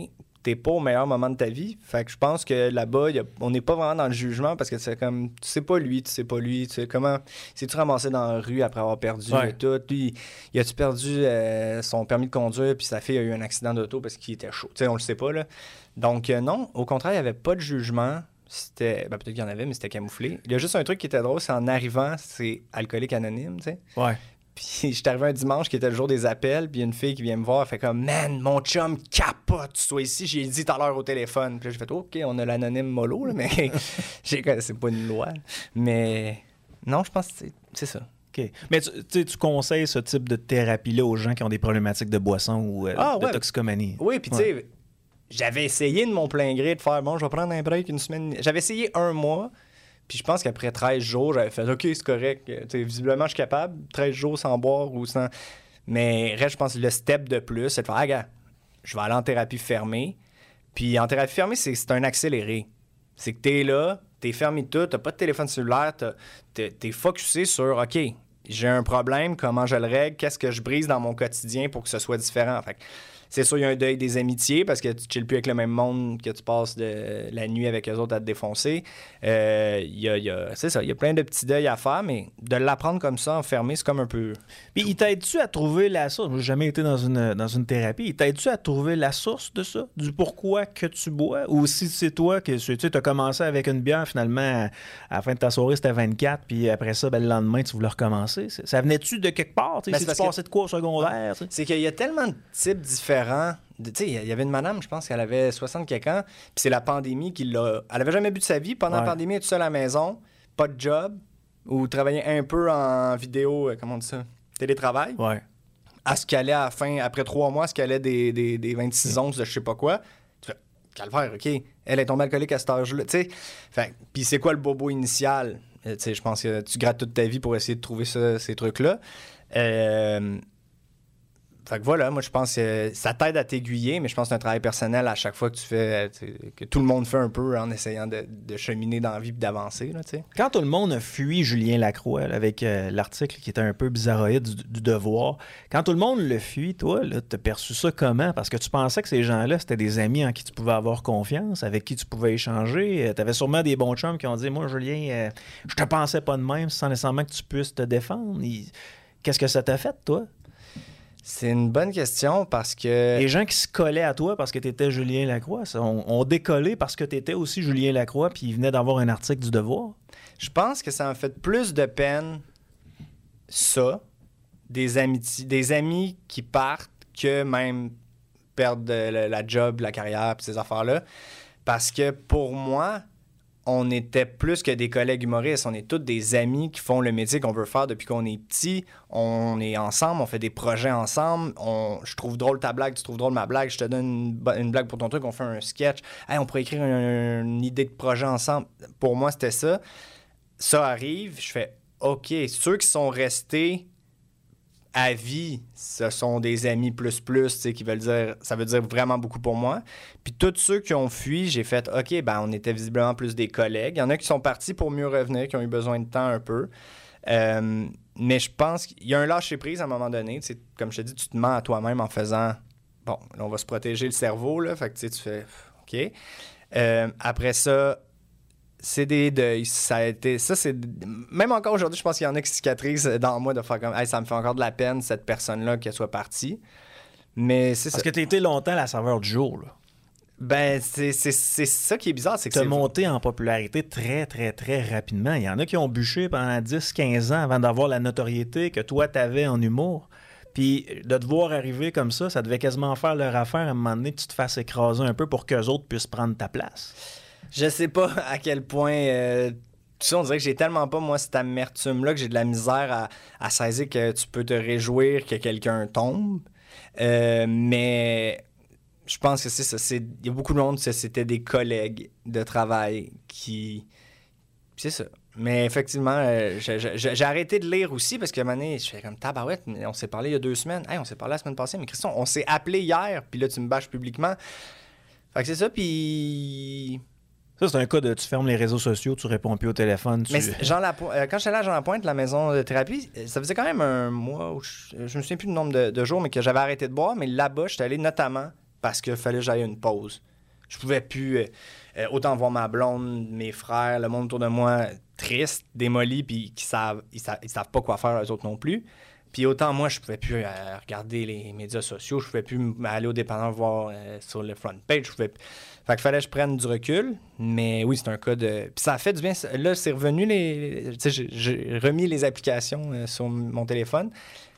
t'es pas au meilleur moment de ta vie. Fait que je pense que là-bas, y a, on n'est pas vraiment dans le jugement parce que c'est comme, tu sais pas lui, tu sais pas lui, tu sais comment, s'est-tu ramassé dans la rue après avoir perdu Ouais. tout, lui, il a-tu perdu euh, son permis de conduire puis sa fille a eu un accident d'auto parce qu'il était chaud, tu sais, on le sait pas, là. Donc euh, non, au contraire, il y avait pas de jugement, c'était, ben, peut-être qu'il y en avait, mais c'était camouflé. Il y a juste un truc qui était drôle, c'est en arrivant, c'est Alcoolique Anonyme, tu sais. Ouais. Puis j'étais arrivé un dimanche qui était le jour des appels, puis il y a une fille qui vient me voir, elle fait comme « Man, mon chum capote, tu sois ici, j'ai dit tout à l'heure au téléphone. » Puis là, j'ai fait « OK, on a l'anonyme mollo, là, mais j'ai... c'est pas une loi. » Mais non, je pense que c'est, c'est ça. OK. Mais tu, tu, tu conseilles ce type de thérapie-là aux gens qui ont des problématiques de boisson ou euh, Ah, de ouais. toxicomanie? Oui, puis tu Ouais. sais, j'avais essayé de mon plein gré de faire « Bon, je vais prendre un break une semaine. » J'avais essayé un mois. Puis je pense qu'après treize jours, j'avais fait « OK, c'est correct. T'sais, visiblement, je suis capable. treize jours sans boire ou sans... » Mais reste, je pense que le step de plus, c'est de faire « Ah, gars, je vais aller en thérapie fermée. » Puis en thérapie fermée, c'est, c'est un accéléré. C'est que t'es là, t'es fermé de tout, t'as pas de téléphone cellulaire, t'as, t'es, t'es focusé sur « OK, j'ai un problème, comment je le règle, qu'est-ce que je brise dans mon quotidien pour que ce soit différent. » Fait que c'est sûr, il y a un deuil des amitiés parce que tu chilles plus avec le même monde que tu passes de la nuit avec eux autres à te défoncer. Euh, y a, y a, c'est ça, il y a plein de petits deuils à faire, mais de l'apprendre comme ça, enfermé, c'est comme un peu... Puis, il t'aide-tu à trouver la source? Moi, j'ai jamais été dans une, dans une thérapie. Il t'aide-tu à trouver la source de ça? Du pourquoi que tu bois? Ou si c'est toi que tu as commencé avec une bière, finalement, à, à la fin de ta soirée, c'était vingt-quatre, puis après ça, ben, le lendemain, tu voulais recommencer. Ça venait-tu de quelque part? Ben, Si c'est tu parce passais de quoi au secondaire? T'sais? C'est qu'il y a tellement de types différents. Tu sais, il y avait une madame, je pense qu'elle avait soixante quelques ans, puis c'est la pandémie qui l'a... Elle avait jamais bu de sa vie. Pendant Ouais. la pandémie, elle est toute seule à la maison, pas de job, ou travaillait un peu en vidéo, euh, comment on dit ça? Télétravail. Ouais. À ce qu'elle allait à la fin, après trois mois, à ce qu'elle allait des, des, des vingt-six onces de je sais pas quoi. Tu fais, calvaire, OK. Elle est tombée alcoolique à cet âge-là. Tu sais, fait, puis c'est quoi le bobo initial? Euh, tu sais, je pense que tu grattes toute ta vie pour essayer de trouver ça, ces trucs-là. Euh... Fait que voilà, moi je pense que ça t'aide à t'aiguiller, mais je pense que c'est un travail personnel à chaque fois que tu fais, que tout le monde fait un peu en essayant de, de cheminer dans la vie et d'avancer. Là, quand tout le monde a fui Julien Lacroix là, avec euh, l'article qui était un peu bizarroïde du, du Devoir, quand tout le monde le fuit, toi, t'as perçu ça comment? Parce que tu pensais que ces gens-là, c'était des amis en qui tu pouvais avoir confiance, avec qui tu pouvais échanger. T'avais sûrement des bons chums qui ont dit « Moi, Julien, euh, je te pensais pas de même sans nécessairement que tu puisses te défendre. » Qu'est-ce que ça t'a fait, toi? C'est une bonne question parce que... Les gens qui se collaient à toi parce que tu étais Julien Lacroix, ça, ont, ont décollé parce que tu étais aussi Julien Lacroix puis ils venaient d'avoir un article du Devoir. Je pense que ça m'a fait plus de peine, ça, des, amitiés, des amis qui partent que même perdre la, la job, la carrière puis ces affaires-là. Parce que pour moi... on était plus que des collègues humoristes. On est tous des amis qui font le métier qu'on veut faire depuis qu'on est petit. On est ensemble, on fait des projets ensemble. On... Je trouve drôle ta blague, tu trouves drôle ma blague. Je te donne une, une blague pour ton truc, on fait un sketch. Hey, on pourrait écrire un, une idée de projet ensemble. Pour moi, c'était ça. Ça arrive, je fais OK. Ceux qui sont restés à vie, ce sont des amis plus plus, tu sais, qui veulent dire, ça veut dire vraiment beaucoup pour moi. Puis tous ceux qui ont fui, j'ai fait, OK, ben on était visiblement plus des collègues. Il y en a qui sont partis pour mieux revenir, qui ont eu besoin de temps un peu. Euh, mais je pense qu'il y a un lâcher-prise à un moment donné. Tu sais, comme je te dis, tu te mens à toi-même en faisant, bon, là, on va se protéger le cerveau, là. Fait que tu sais, tu fais, OK. Euh, après ça, c'est des deuils. Ça a été. Ça, c'est. Même encore aujourd'hui, je pense qu'il y en a qui cicatrisent dans moi de faire comme. Hey, ça me fait encore de la peine, cette personne-là, qu'elle soit partie. Mais c'est Parce ça. que tu étais longtemps la saveur du jour, là. Ben, c'est, c'est, c'est ça qui est bizarre. C'est que tu as c'est... monté en popularité très, très, très rapidement. Il y en a qui ont bûché pendant dix quinze ans avant d'avoir la notoriété que toi, tu avais en humour. Puis de te voir arriver comme ça, ça devait quasiment faire leur affaire à un moment donné que tu te fasses écraser un peu pour qu'eux autres puissent prendre ta place. Je sais pas à quel point... Euh, tout ça, on dirait que j'ai tellement pas, moi, cette amertume-là, que j'ai de la misère à, à saisir que tu peux te réjouir que quelqu'un tombe. Euh, mais je pense que c'est ça. C'est, il y a beaucoup de monde, c'était des collègues de travail qui... C'est ça. Mais effectivement, euh, je, je, j'ai arrêté de lire aussi parce qu'à un moment donné, je fais comme tabarouette, on s'est parlé il y a deux semaines. Hey, on s'est parlé la semaine passée, mais Christian, on s'est appelé hier, puis là, tu me bâches publiquement. Fait que c'est ça, puis... Ça, c'est un cas de tu fermes les réseaux sociaux, tu réponds plus au téléphone. Tu... Mais Jean Lapo- euh, quand j'étais allé à Jean Lapointe, la maison de thérapie, ça faisait quand même un mois, où je, je me souviens plus du nombre de, de jours, mais que j'avais arrêté de boire. Mais là-bas, j'étais allé notamment parce qu'il fallait que j'aille une pause. Je pouvais plus euh, euh, autant voir ma blonde, mes frères, le monde autour de moi triste, démoli, puis qui savent, ils savent, ils savent pas quoi faire eux autres non plus. Puis autant moi, je pouvais plus euh, regarder les médias sociaux, je pouvais plus aller au dépanneur voir euh, sur le front page. Je pouvais... Fait qu'il fallait que je prenne du recul. Mais oui, c'est un cas de... Puis ça a fait du bien. Là, c'est revenu les... Tu sais, j'ai, j'ai remis les applications euh, sur mon téléphone.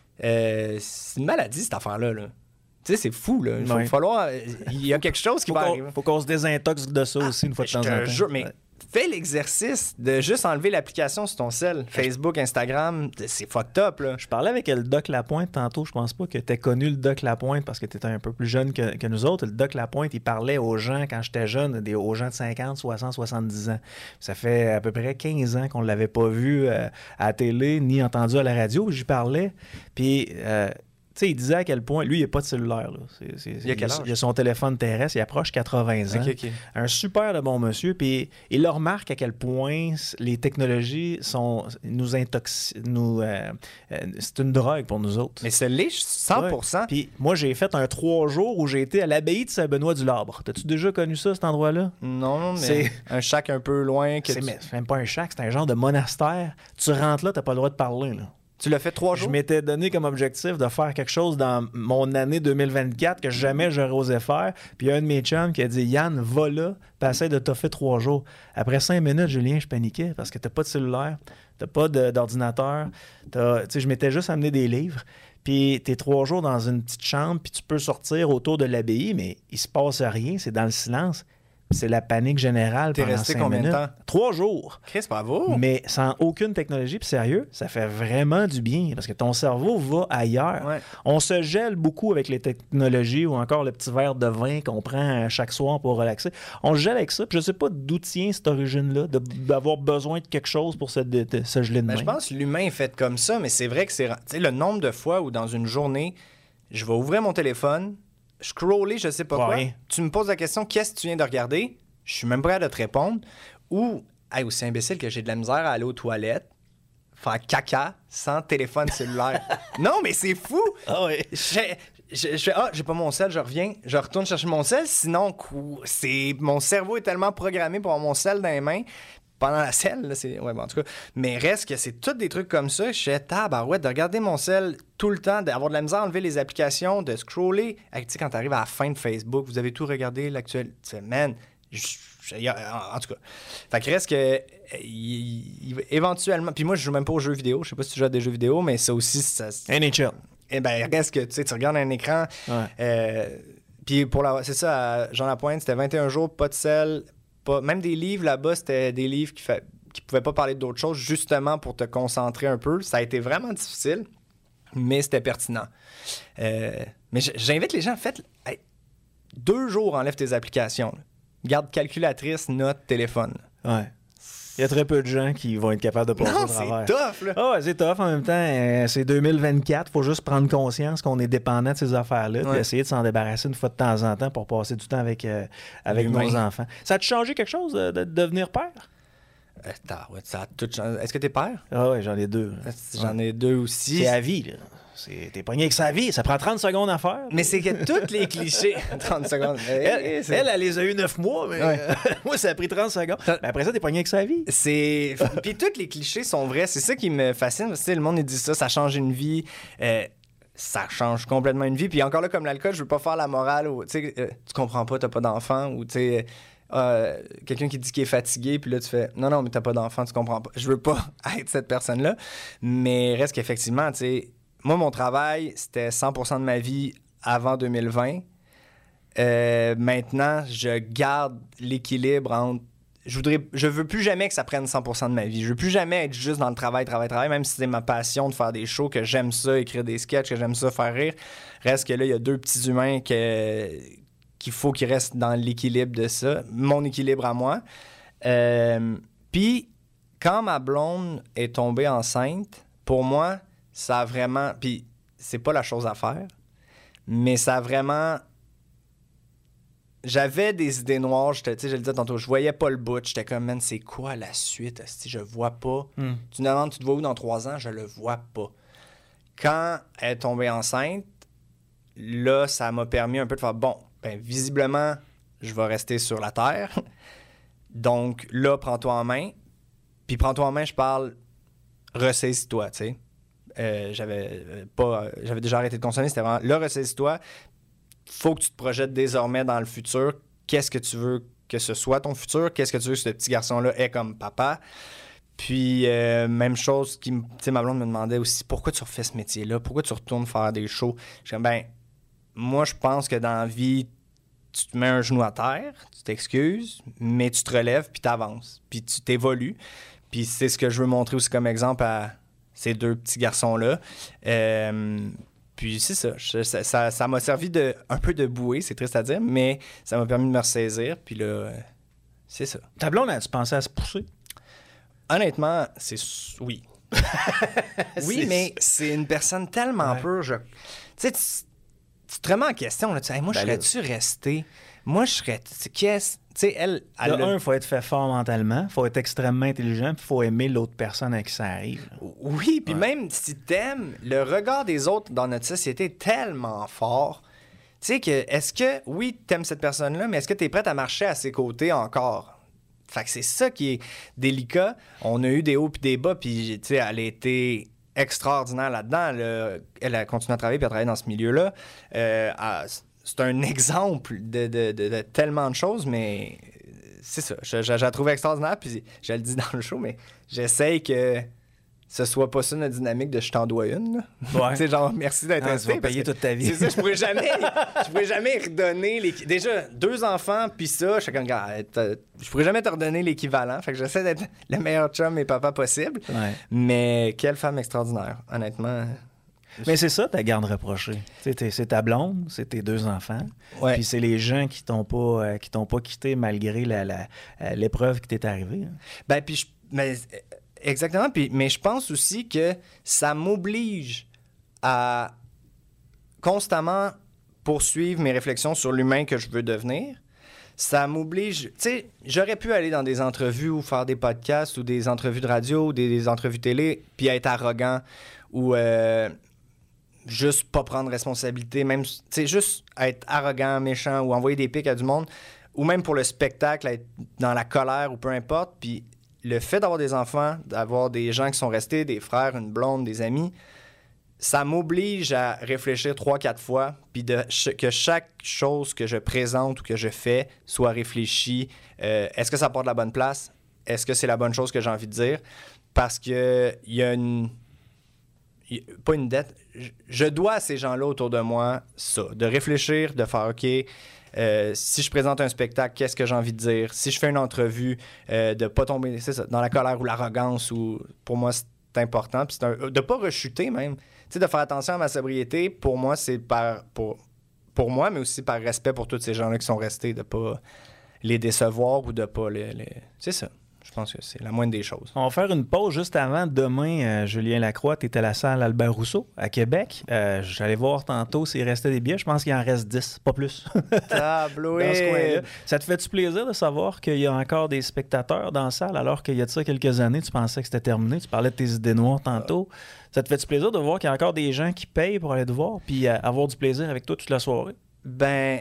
Euh, c'est une maladie, cette affaire-là, là. Tu sais, c'est fou, là. Il va oui. falloir... Il y a quelque chose qui faut va qu'on, arriver. Faut qu'on se désintoxe de ça aussi ah, une fois de temps en temps. Jure, mais... Fais l'exercice de juste enlever l'application sur ton cell. Facebook, Instagram, c'est fucked up, là. Je parlais avec le Doc Lapointe tantôt. Je pense pas que tu aies connu le Doc Lapointe parce que tu étais un peu plus jeune que, que nous autres. Le Doc Lapointe, il parlait aux gens, quand j'étais jeune, des, aux gens de cinquante, soixante, soixante-dix ans. Ça fait à peu près quinze ans qu'on ne l'avait pas vu euh, à la télé ni entendu à la radio. J'y parlais. Puis... Euh, tu sais, il disait à quel point... Lui, il n'a pas de cellulaire. Là. C'est, c'est, il, a quel âge? il a son téléphone terrestre. Il approche quatre-vingts ans. Okay, okay. Un super de bon monsieur. Puis il le remarque à quel point les technologies sont, nous intoxient. Nous, euh, euh, c'est une drogue pour nous autres. Mais c'est l'est, cent pour cent. Ouais. Puis moi, j'ai fait un trois jours où j'ai été à l'abbaye de Saint-Benoît-du-Labre. T'as-tu déjà connu ça, cet endroit-là? Non, mais c'est un shack un peu loin. Que c'est, tu... c'est même pas un shack, c'est un genre de monastère. Tu rentres là, t'as pas le droit de parler, là. Tu l'as fait trois jours? Je m'étais donné comme objectif de faire quelque chose dans mon année deux mille vingt-quatre que jamais j'aurais osé faire. Puis il y a un de mes chums qui a dit « Yann, va là, puis essaie de toffer trois jours. » Après cinq minutes, Julien, je paniquais parce que t'as pas de cellulaire, t'as pas de, d'ordinateur. T'as, je m'étais juste amené des livres. Puis t'es trois jours dans une petite chambre, puis tu peux sortir autour de l'abbaye, mais il se passe rien, c'est dans le silence. C'est la panique générale. T'es pendant resté cinq combien minutes. de temps? Trois jours. Chris, bravo! Mais sans aucune technologie, puis sérieux, ça fait vraiment du bien parce que ton cerveau va ailleurs. Ouais. On se gèle beaucoup avec les technologies ou encore le petit verre de vin qu'on prend chaque soir pour relaxer. On se gèle avec ça, puis je sais pas d'où tient cette origine-là, de, d'avoir besoin de quelque chose pour se, de, de, se geler de ben, main. Je pense que l'humain est fait comme ça, mais c'est vrai que c'est... Tu sais, le nombre de fois où dans une journée, je vais ouvrir mon téléphone, scroller, je sais pas ouais. quoi, tu me poses la question, qu'est-ce que tu viens de regarder? Je suis même prêt à te répondre. Ou, hey, aussi imbécile que j'ai de la misère à aller aux toilettes, faire caca sans téléphone cellulaire. Non, mais c'est fou! Ah oui. Je, je, je fais, ah, j'ai pas mon sel, je reviens, je retourne chercher mon sel. Sinon, c'est, mon cerveau est tellement programmé pour avoir mon sel dans les mains. Pendant la selle, là, c'est... Ouais, bon, en tout cas. Mais reste que c'est tous des trucs comme ça. Je suis tabarouette de regarder mon sel tout le temps, d'avoir de la misère à enlever les applications, de scroller. Tu sais, quand t'arrives à la fin de Facebook, vous avez tout regardé, l'actuel... Tu fais, man... Je, je, en tout cas. Fait que reste que il, il, éventuellement. Puis moi, je joue même pas aux jeux vidéo. Je sais pas si tu joues à des jeux vidéo, mais ça aussi. Ça, N H L. Eh ben, reste que tu sais, tu regardes un écran. Ouais. Euh, puis pour la. C'est ça, à Jean Lapointe, c'était vingt et un jours, pas de sel. Pas, même des livres là-bas, c'était des livres qui, fait, qui pouvaient pas parler d'autres choses, justement pour te concentrer un peu. Ça a été vraiment difficile, mais c'était pertinent. Euh, mais j'invite les gens, faites. Hey, deux jours, enlève tes applications. Là. Garde calculatrice, note, téléphone. Ouais. Il y a très peu de gens qui vont être capables de passer non, au travers. c'est tough, là. Ah ouais, c'est tough. En même temps, euh, c'est deux mille vingt-quatre. Il faut juste prendre conscience qu'on est dépendant de ces affaires-là ouais. puis essayer de s'en débarrasser une fois de temps en temps pour passer du temps avec, euh, avec nos enfants. Ça a-tu changé quelque chose de, de devenir père? Euh, ouais, ça a tout changé. Est-ce que t'es père? Ah ouais, j'en ai deux. J'en ouais. ai deux aussi. C'est à vie, là. C'est... T'es pogné avec sa vie, ça prend trente secondes à faire. Mais c'est que tous les clichés... trente secondes. Elle, elle, elle, elle les a eu neuf mois, mais ouais. euh, moi, ça a pris trente secondes. Mais après ça, t'es pogné avec sa vie. C'est... Puis tous les clichés sont vrais. C'est ça qui me fascine. Parce que le monde, il dit ça, ça change une vie. Euh, ça change complètement une vie. Puis encore là, comme l'alcool, je veux pas faire la morale. Ou, tu euh, tu comprends pas, t'as pas d'enfant. Ou tu sais... Euh, quelqu'un qui dit qu'il est fatigué, puis là, tu fais « Non, non, mais t'as pas d'enfant, tu comprends pas. » Je veux pas être cette personne-là. Mais reste qu'effectivement, tu sais... Moi, mon travail, c'était cent pour cent de ma vie avant deux mille vingt. Euh, maintenant, je garde l'équilibre entre... Je voudrais, je veux plus jamais que ça prenne cent pour cent de ma vie. Je veux plus jamais être juste dans le travail, travail, travail, même si c'est ma passion de faire des shows, que j'aime ça, écrire des sketchs, que j'aime ça, faire rire. Reste que là, il y a deux petits humains que, qu'il faut qu'ils restent dans l'équilibre de ça. Mon équilibre à moi. Euh, Puis, quand ma blonde est tombée enceinte, pour moi... Ça a vraiment... Puis, c'est pas la chose à faire, mais ça a vraiment... J'avais des idées noires, tu sais, je le disais tantôt, je voyais pas le bout. J'étais comme, man, c'est quoi la suite? Si je vois pas. Mm. Tu me demandes, tu te vois où dans trois ans? Je le vois pas. Quand elle est tombée enceinte, là, ça m'a permis un peu de faire, bon, ben visiblement, je vais rester sur la terre. Donc là, prends-toi en main. Puis prends-toi en main, je parle, ressaisis-toi, tu sais. Euh, j'avais euh, pas, euh, j'avais déjà arrêté de consommer, c'était vraiment, là, ressaisis-toi. Faut que tu te projettes désormais dans le futur. Qu'est-ce que tu veux que ce soit ton futur? Qu'est-ce que tu veux que ce petit garçon-là ait comme papa? Puis, euh, même chose, qui, tu sais, ma blonde me demandait aussi, pourquoi tu refais ce métier-là? Pourquoi tu retournes faire des shows? Je dis, ben, moi, je pense que dans la vie, tu te mets un genou à terre, tu t'excuses, mais tu te relèves, puis tu avances, puis tu t'évolues. Puis c'est ce que je veux montrer aussi comme exemple à ces deux petits garçons-là. Euh, puis c'est ça, je, ça, ça, ça m'a servi de un peu de bouée, c'est triste à dire, mais ça m'a permis de me ressaisir, puis là, euh, c'est ça. Ta blonde, as-tu pensé à se pousser? Honnêtement, c'est... Oui. oui, c'est... mais c'est une personne tellement ouais. pure. Je... Tu sais, tu, tu te remets en question. Là, tu sais, hey, moi, ben serais-tu là... resté? Moi, je serais... Qu'est-ce... Tu sais, elle... elle de a... un, il faut être fait fort mentalement, il faut être extrêmement intelligent, puis il faut aimer l'autre personne à qui ça arrive. Là. Oui, puis ouais. même si t'aimes, le regard des autres dans notre société est tellement fort. Tu sais que, est-ce que, oui, t'aimes cette personne-là, mais est-ce que t'es prête à marcher à ses côtés encore? Fait que c'est ça qui est délicat. On a eu des hauts puis des bas, puis tu sais, elle a été extraordinaire là-dedans. Elle, elle a continué à travailler puis à travailler dans ce milieu-là. Euh, c'est un exemple de, de, de, de tellement de choses, mais c'est ça. Je, je, je la trouve extraordinaire, puis je le dis dans le show, mais j'essaye que ce soit pas ça notre dynamique de je t'en dois une. Ouais. Tu sais, genre, merci d'être ah, resté. Tu vas payer toute ta vie. C'est ça, je pourrais jamais, je pourrais jamais redonner les... Déjà, deux enfants, puis ça, je suis comme, je pourrais jamais te redonner l'équivalent. Fait que j'essaie d'être le meilleur chum et papa possible. Ouais. Mais quelle femme extraordinaire, honnêtement. Mais c'est ça ta garde reprochée. C'est ta blonde, c'est tes deux enfants. Ouais. Puis c'est les gens qui t'ont pas, euh, qui t'ont pas quitté malgré la, la, euh, l'épreuve qui t'est arrivée. Hein. Ben, puis je... Mais... Exactement, puis, mais je pense aussi que ça m'oblige à constamment poursuivre mes réflexions sur l'humain que je veux devenir. Ça m'oblige... Tu sais, j'aurais pu aller dans des entrevues ou faire des podcasts ou des entrevues de radio ou des, des entrevues télé puis être arrogant ou euh, juste pas prendre responsabilité, même, tu sais, juste être arrogant, méchant ou envoyer des pics à du monde ou même pour le spectacle, être dans la colère ou peu importe, puis le fait d'avoir des enfants, d'avoir des gens qui sont restés, des frères, une blonde, des amis, ça m'oblige à réfléchir trois, quatre fois, puis de ch- que chaque chose que je présente ou que je fais soit réfléchie. Euh, est-ce que ça porte la bonne place? Est-ce que c'est la bonne chose que j'ai envie de dire? Parce que il y a une... Y a, pas une dette. Je, je dois à ces gens-là autour de moi ça, de réfléchir, de faire OK... Euh, si je présente un spectacle, qu'est-ce que j'ai envie de dire? Si je fais une entrevue, euh, de ne pas tomber c'est ça, dans la colère ou l'arrogance, ou, pour moi, c'est important. Puis c'est un, de ne pas rechuter même. T'sais, de faire attention à ma sobriété, pour moi, c'est par pour, pour moi, mais aussi par respect pour tous ces gens-là qui sont restés, de ne pas les décevoir ou de ne pas les, les... C'est ça. Je pense que c'est la moindre des choses. On va faire une pause juste avant. Demain, euh, Julien Lacroix, tu es à la salle Albert Rousseau à Québec. Euh, J'allais voir tantôt s'il restait des billets. Je pense qu'il en reste dix, pas plus. Tabloué! Dans ce coin-là. Ça te fait-tu plaisir de savoir qu'il y a encore des spectateurs dans la salle alors qu'il y a de ça quelques années, tu pensais que c'était terminé? Tu parlais de tes idées noires tantôt. Ça te fait-tu plaisir de voir qu'il y a encore des gens qui payent pour aller te voir puis euh, avoir du plaisir avec toi toute la soirée? Ben,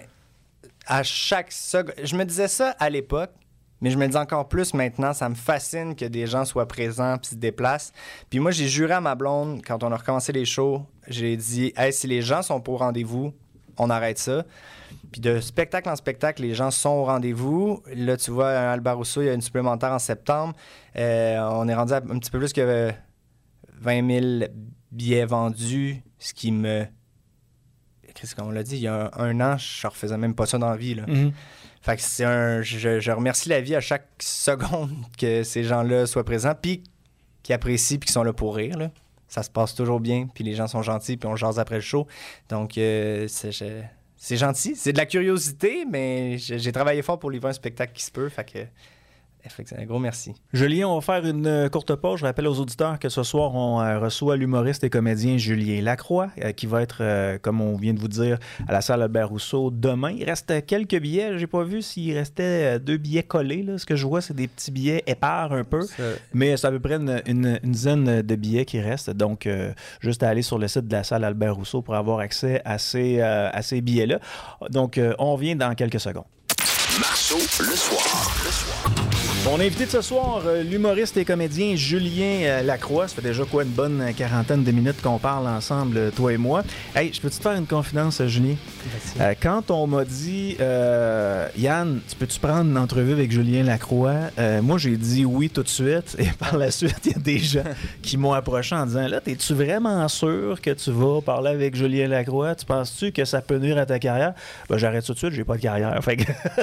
à chaque seconde... Je me disais ça à l'époque. Mais je me dis encore plus maintenant, ça me fascine que des gens soient présents puis se déplacent. Puis moi, j'ai juré à ma blonde, quand on a recommencé les shows, j'ai dit « Hey, si les gens sont pas au rendez-vous, on arrête ça. » Puis de spectacle en spectacle, les gens sont au rendez-vous. Là, tu vois, à Albert Rousseau, il y a une supplémentaire en septembre. Euh, on est rendu à un petit peu plus que vingt mille billets vendus, ce qui me... Qu'est-ce qu'on l'a dit? Il y a un, un an, je ne refaisais même pas ça dans la vie, là. Mm-hmm. Fait que c'est un... Je, je remercie la vie à chaque seconde que ces gens-là soient présents, puis qui apprécient, puis qui sont là pour rire, là. Ça se passe toujours bien, puis les gens sont gentils, puis on jase après le show. Donc, euh, c'est, je, c'est gentil. C'est de la curiosité, mais j'ai travaillé fort pour livrer un spectacle qui se peut, fait que... Un gros merci. Julien, on va faire une courte pause. Je rappelle aux auditeurs que ce soir, on euh, reçoit l'humoriste et comédien Julien Lacroix, euh, qui va être, euh, comme on vient de vous dire, à la salle Albert Rousseau demain. Il reste quelques billets. J'ai pas vu s'il restait deux billets collés. Là. Ce que je vois, c'est des petits billets épars un peu. Ça... Mais c'est à peu près une, une, une dizaine de billets qui restent. Donc, euh, juste à aller sur le site de la salle Albert Rousseau pour avoir accès à ces, euh, à ces billets-là. Donc, euh, on revient dans quelques secondes. Marceau, le soir. Le soir. Mon invité de ce soir, l'humoriste et comédien Julien Lacroix. Ça fait déjà quoi une bonne quarantaine de minutes qu'on parle ensemble, toi et moi. Hey, je peux-tu te faire une confidence, Julien? Euh, quand on m'a dit euh, Yann, tu peux-tu prendre une entrevue avec Julien Lacroix? Euh, moi, j'ai dit oui tout de suite. Et par la suite, il y a des gens qui m'ont approché en disant là, es-tu vraiment sûr que tu vas parler avec Julien Lacroix? Tu penses-tu que ça peut nuire à ta carrière? Ben, j'arrête tout de suite, j'ai pas de carrière. Fait que...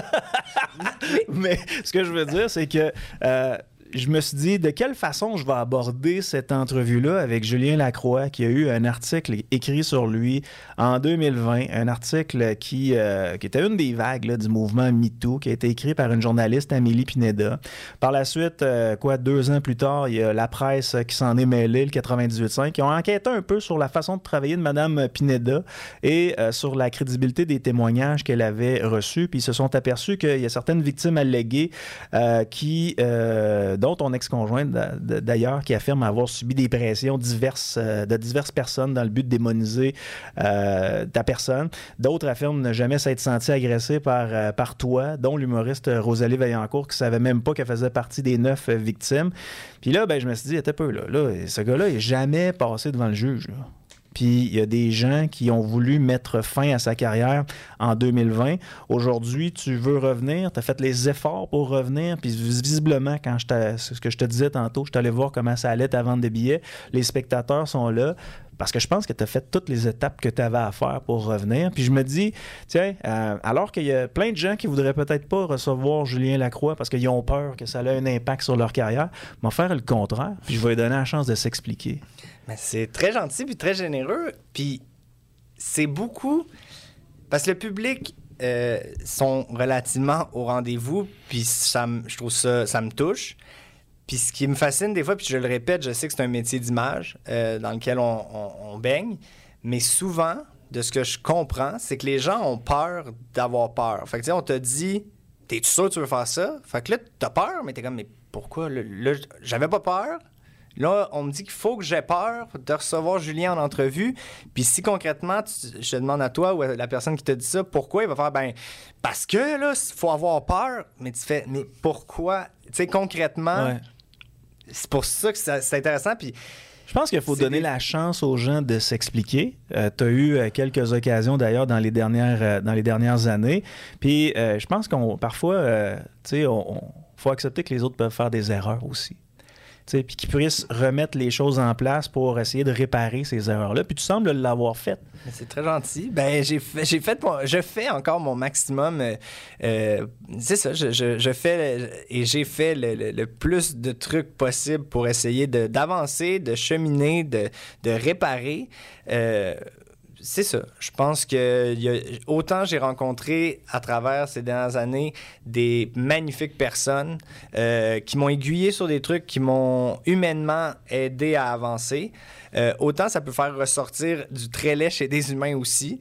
Mais ce que je veux dire, c'est que euh, je me suis dit de quelle façon je vais aborder cette entrevue-là avec Julien Lacroix, qui a eu un article écrit sur lui en deux mille vingt, un article qui, euh, qui était une des vagues là, du mouvement MeToo, qui a été écrit par une journaliste, Amélie Pineda. Par la suite, euh, quoi, deux ans plus tard, il y a la presse qui s'en est mêlée, le quatre-vingt-dix-huit cinq, qui ont enquêté un peu sur la façon de travailler de Mme Pineda et euh, sur la crédibilité des témoignages qu'elle avait reçus. Puis ils se sont aperçus qu'il y a certaines victimes alléguées euh, qui... Euh, dont ton ex-conjointe d'ailleurs, qui affirme avoir subi des pressions diverses, euh, de diverses personnes dans le but de démoniser euh, ta personne. D'autres affirment ne jamais s'être senti agressé par, euh, par toi, dont l'humoriste Rosalie Vaillancourt, qui ne savait même pas qu'elle faisait partie des neuf euh, victimes. Puis là, ben, je me suis dit, attends un peu, là, là, ce gars-là n'est jamais passé devant le juge, là. Puis il y a des gens qui ont voulu mettre fin à sa carrière en deux mille vingt. Aujourd'hui, tu veux revenir, tu as fait les efforts pour revenir. Puis visiblement, quand je t'ai, ce que je te disais tantôt, je suis allé voir comment ça allait ta vente de billets. Les spectateurs sont là. Parce que je pense que tu as fait toutes les étapes que tu avais à faire pour revenir. Puis je me dis, tiens, euh, alors qu'il y a plein de gens qui voudraient peut-être pas recevoir Julien Lacroix parce qu'ils ont peur que ça ait un impact sur leur carrière, m'en faire le contraire. Puis je vais lui donner la chance de s'expliquer. Mais c'est très gentil puis très généreux. Puis c'est beaucoup... Parce que le public euh, sont relativement au rendez-vous. Puis ça, je trouve ça... Ça me touche. Puis ce qui me fascine des fois, puis je le répète, je sais que c'est un métier d'image euh, dans lequel on, on, on baigne, mais souvent, de ce que je comprends, c'est que les gens ont peur d'avoir peur. Fait que tu sais, on t'a dit, t'es-tu sûr que tu veux faire ça? Fait que là, t'as peur, mais t'es comme, mais pourquoi? Là, là j'avais pas peur. Là, on me dit qu'il faut que j'ai peur de recevoir Julien en entrevue. Puis si concrètement, tu, je te demande à toi ou à la personne qui t'a dit ça, pourquoi? Il va faire, ben parce que là, il faut avoir peur. Mais tu fais, mais pourquoi? Tu sais, concrètement... Ouais. C'est pour ça que ça, c'est intéressant. Puis je pense qu'il faut donner des... la chance aux gens de s'expliquer. Euh, tu as eu euh, quelques occasions d'ailleurs dans les dernières, euh, dans les dernières années. Puis euh, je pense qu'on parfois, euh, tu sais, on, on faut accepter que les autres peuvent faire des erreurs aussi. Puis qu'ils puissent remettre les choses en place pour essayer de réparer ces erreurs-là. Puis tu sembles l'avoir fait. C'est très gentil. Ben j'ai fait, j'ai fait mon, je fais encore mon maximum. Euh, euh, c'est ça, je, je, je fais et j'ai fait le, le, le plus de trucs possible pour essayer de, d'avancer, de cheminer, de, de réparer. Euh, C'est ça. Je pense que y a, autant j'ai rencontré à travers ces dernières années des magnifiques personnes euh, qui m'ont aiguillé sur des trucs qui m'ont humainement aidé à avancer. Euh, autant ça peut faire ressortir du très laid chez des humains aussi.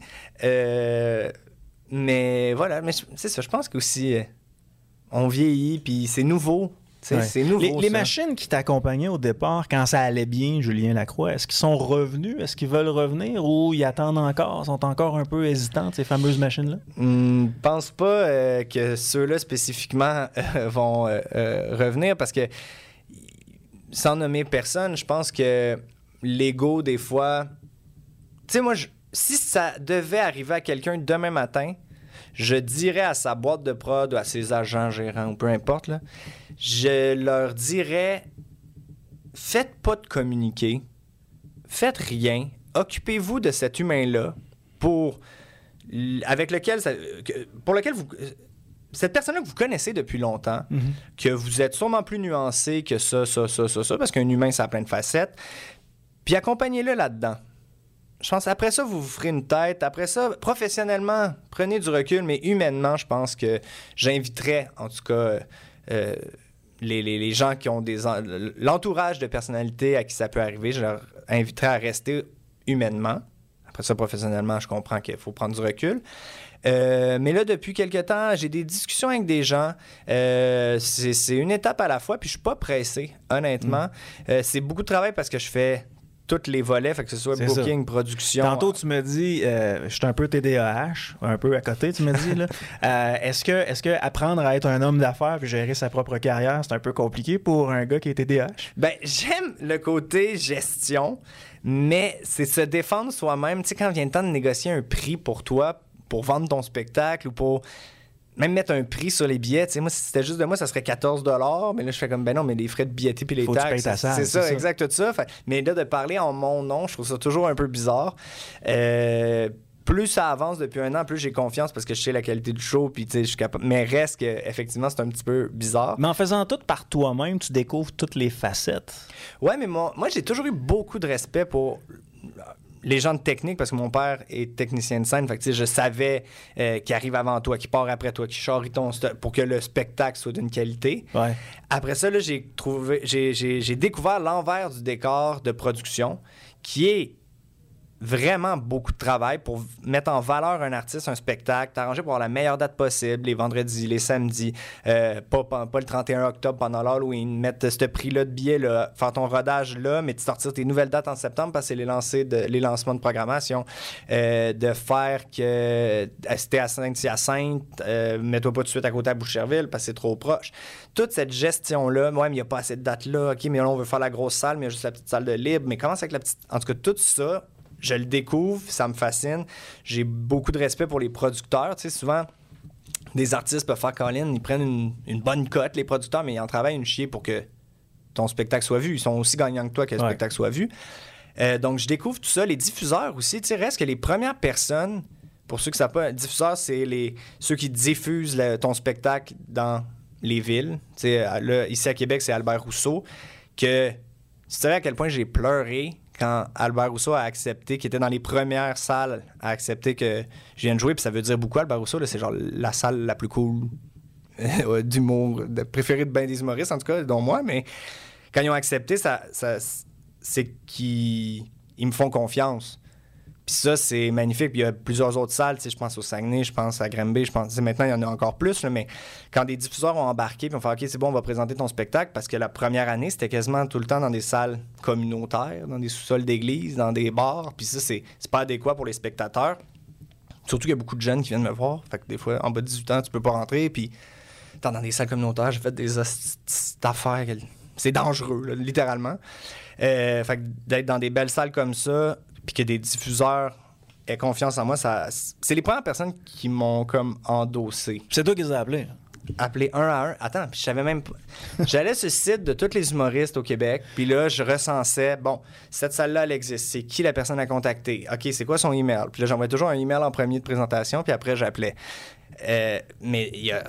Euh, mais voilà, mais c'est ça. Je pense qu'aussi euh, on vieillit puis c'est nouveau. Ouais. C'est nouveau, les, les machines qui t'accompagnaient au départ, quand ça allait bien, Julien Lacroix, est-ce qu'ils sont revenus? Est-ce qu'ils veulent revenir ou ils attendent encore? Sont encore un peu hésitants, ces fameuses machines-là? Je ne pense pas euh, que ceux-là spécifiquement euh, vont euh, euh, revenir parce que, sans nommer personne, je pense que l'ego, des fois... Tu sais, moi, je... si ça devait arriver à quelqu'un demain matin, je dirais à sa boîte de prod ou à ses agents, gérants ou peu importe, là, je leur dirais, faites pas de communiqué, faites rien, occupez-vous de cet humain-là pour, avec lequel, pour lequel vous, cette personne-là que vous connaissez depuis longtemps, mm-hmm. que vous êtes sûrement plus nuancé que ça, ça, ça, ça, ça, parce qu'un humain, ça a plein de facettes, puis accompagnez-le là-dedans. Je pense après ça, vous vous ferez une tête. Après ça, professionnellement, prenez du recul, mais humainement, je pense que j'inviterais, en tout cas, euh, les, les, les gens qui ont des... l'entourage de personnalités à qui ça peut arriver, je leur inviterais à rester humainement. Après ça, professionnellement, je comprends qu'il faut prendre du recul. Euh, mais là, depuis quelque temps, j'ai des discussions avec des gens. Euh, c'est, c'est une étape à la fois, puis je suis pas pressé, honnêtement. Mm. Euh, c'est beaucoup de travail parce que je fais tous les volets, fait que ce soit C'est booking, ça. production. Tantôt, tu me dis, euh, je suis un peu T D A H, un peu à côté, tu me dis. Là. Euh, est-ce que, est-ce que apprendre à être un homme d'affaires et gérer sa propre carrière, c'est un peu compliqué pour un gars qui est T D A H? Ben, j'aime le côté gestion, mais c'est se défendre soi-même. Tu sais, quand vient le temps de négocier un prix pour toi, pour vendre ton spectacle ou pour même mettre un prix sur les billets, tu sais, moi, si c'était juste de moi, ça serait quatorze dollars, mais là, je fais comme, ben non, mais les frais de billetterie puis les Faut que tu taxes, payes ta salle, c'est ça, c'est ça. exact, tout ça. Fait- mais là, de parler en mon nom, je trouve ça toujours un peu bizarre. Euh, plus ça avance depuis un an, plus j'ai confiance parce que je sais la qualité du show, puis tu sais, je suis capable. Mais reste que, effectivement, c'est un petit peu bizarre. Mais en faisant tout par toi-même, tu découvres toutes les facettes. Ouais, mais moi, moi j'ai toujours eu beaucoup de respect pour les gens de technique parce que mon père est technicien de scène. Fait que, tu sais, je savais euh, qu'il arrive avant toi, qu'il part après toi, qu'il charrie ton stock pour que le spectacle soit d'une qualité. Ouais. Après ça, là, j'ai trouvé, j'ai, j'ai, j'ai découvert l'envers du décor de production qui est vraiment beaucoup de travail pour mettre en valeur un artiste, un spectacle, t'arranger pour avoir la meilleure date possible, les vendredis, les samedis, euh, pas, pas, pas le trente et un octobre pendant l'Halloween, mettre ce prix-là de billets, là, faire ton rodage là, mais de sortir tes nouvelles dates en septembre parce que c'est les, lancers de, les lancements de programmation, euh, de faire que si t'es à Saint-Hyacinthe, euh, mets-toi pas tout de suite à côté à Boucherville parce que c'est trop proche. Toute cette gestion-là, ouais, mais il n'y a pas assez de dates là, ok, mais là, on veut faire la grosse salle, mais il y a juste la petite salle de libre, mais comment c'est avec la petite... En tout cas, tout ça, je le découvre, ça me fascine. J'ai beaucoup de respect pour les producteurs. Tu sais, souvent, des artistes peuvent faire Colin, ils prennent une, une bonne cote, les producteurs, mais ils en travaillent une chier pour que ton spectacle soit vu. Ils sont aussi gagnants que toi que le Ouais. spectacle soit vu. Euh, donc, je découvre tout ça. Les diffuseurs aussi, tu sais, reste que les premières personnes, pour ceux qui ne savent pas, un diffuseur, c'est les, ceux qui diffusent le- ton spectacle dans les villes. Tu sais, là, ici à Québec, c'est Albert Rousseau. Que, tu savais à quel point j'ai pleuré quand Albert Rousseau a accepté, qui était dans les premières salles, a accepté que je vienne jouer. Puis ça veut dire beaucoup, Albert Rousseau, là, c'est genre la salle la plus cool euh, d'humour, de, préférée de bien des humoristes, en tout cas, dont moi. Mais quand ils ont accepté, ça, ça, c'est qu'ils ils me font confiance. Puis ça, c'est magnifique. Puis il y a plusieurs autres salles. Tu sais, je pense au Saguenay, je pense à Granby, je pense... tu sais, maintenant, il y en a encore plus. Là, mais quand des diffuseurs ont embarqué puis ont fait « OK, c'est bon, on va présenter ton spectacle », parce que la première année, c'était quasiment tout le temps dans des salles communautaires, dans des sous-sols d'église, dans des bars. Puis ça, c'est, c'est pas adéquat pour les spectateurs. Surtout qu'il y a beaucoup de jeunes qui viennent me voir. Fait que des fois, en bas de dix-huit ans, tu peux pas rentrer. Puis dans des salles communautaires, j'ai fait des hosties d'affaires. C'est dangereux, là, littéralement. Euh, fait que d'être dans des belles salles comme ça, puis que des diffuseurs aient confiance en moi, ça, c'est les premières personnes qui m'ont comme endossé. C'est toi qui les as appelés. Appelé un à un. Attends, puis je savais même pas. J'allais sur le site de tous les humoristes au Québec, puis là, je recensais, bon, cette salle-là, elle existe. C'est qui la personne à contacter? OK, c'est quoi son email? Puis là, j'envoyais toujours un email en premier de présentation, puis après, j'appelais. Euh, mais il y a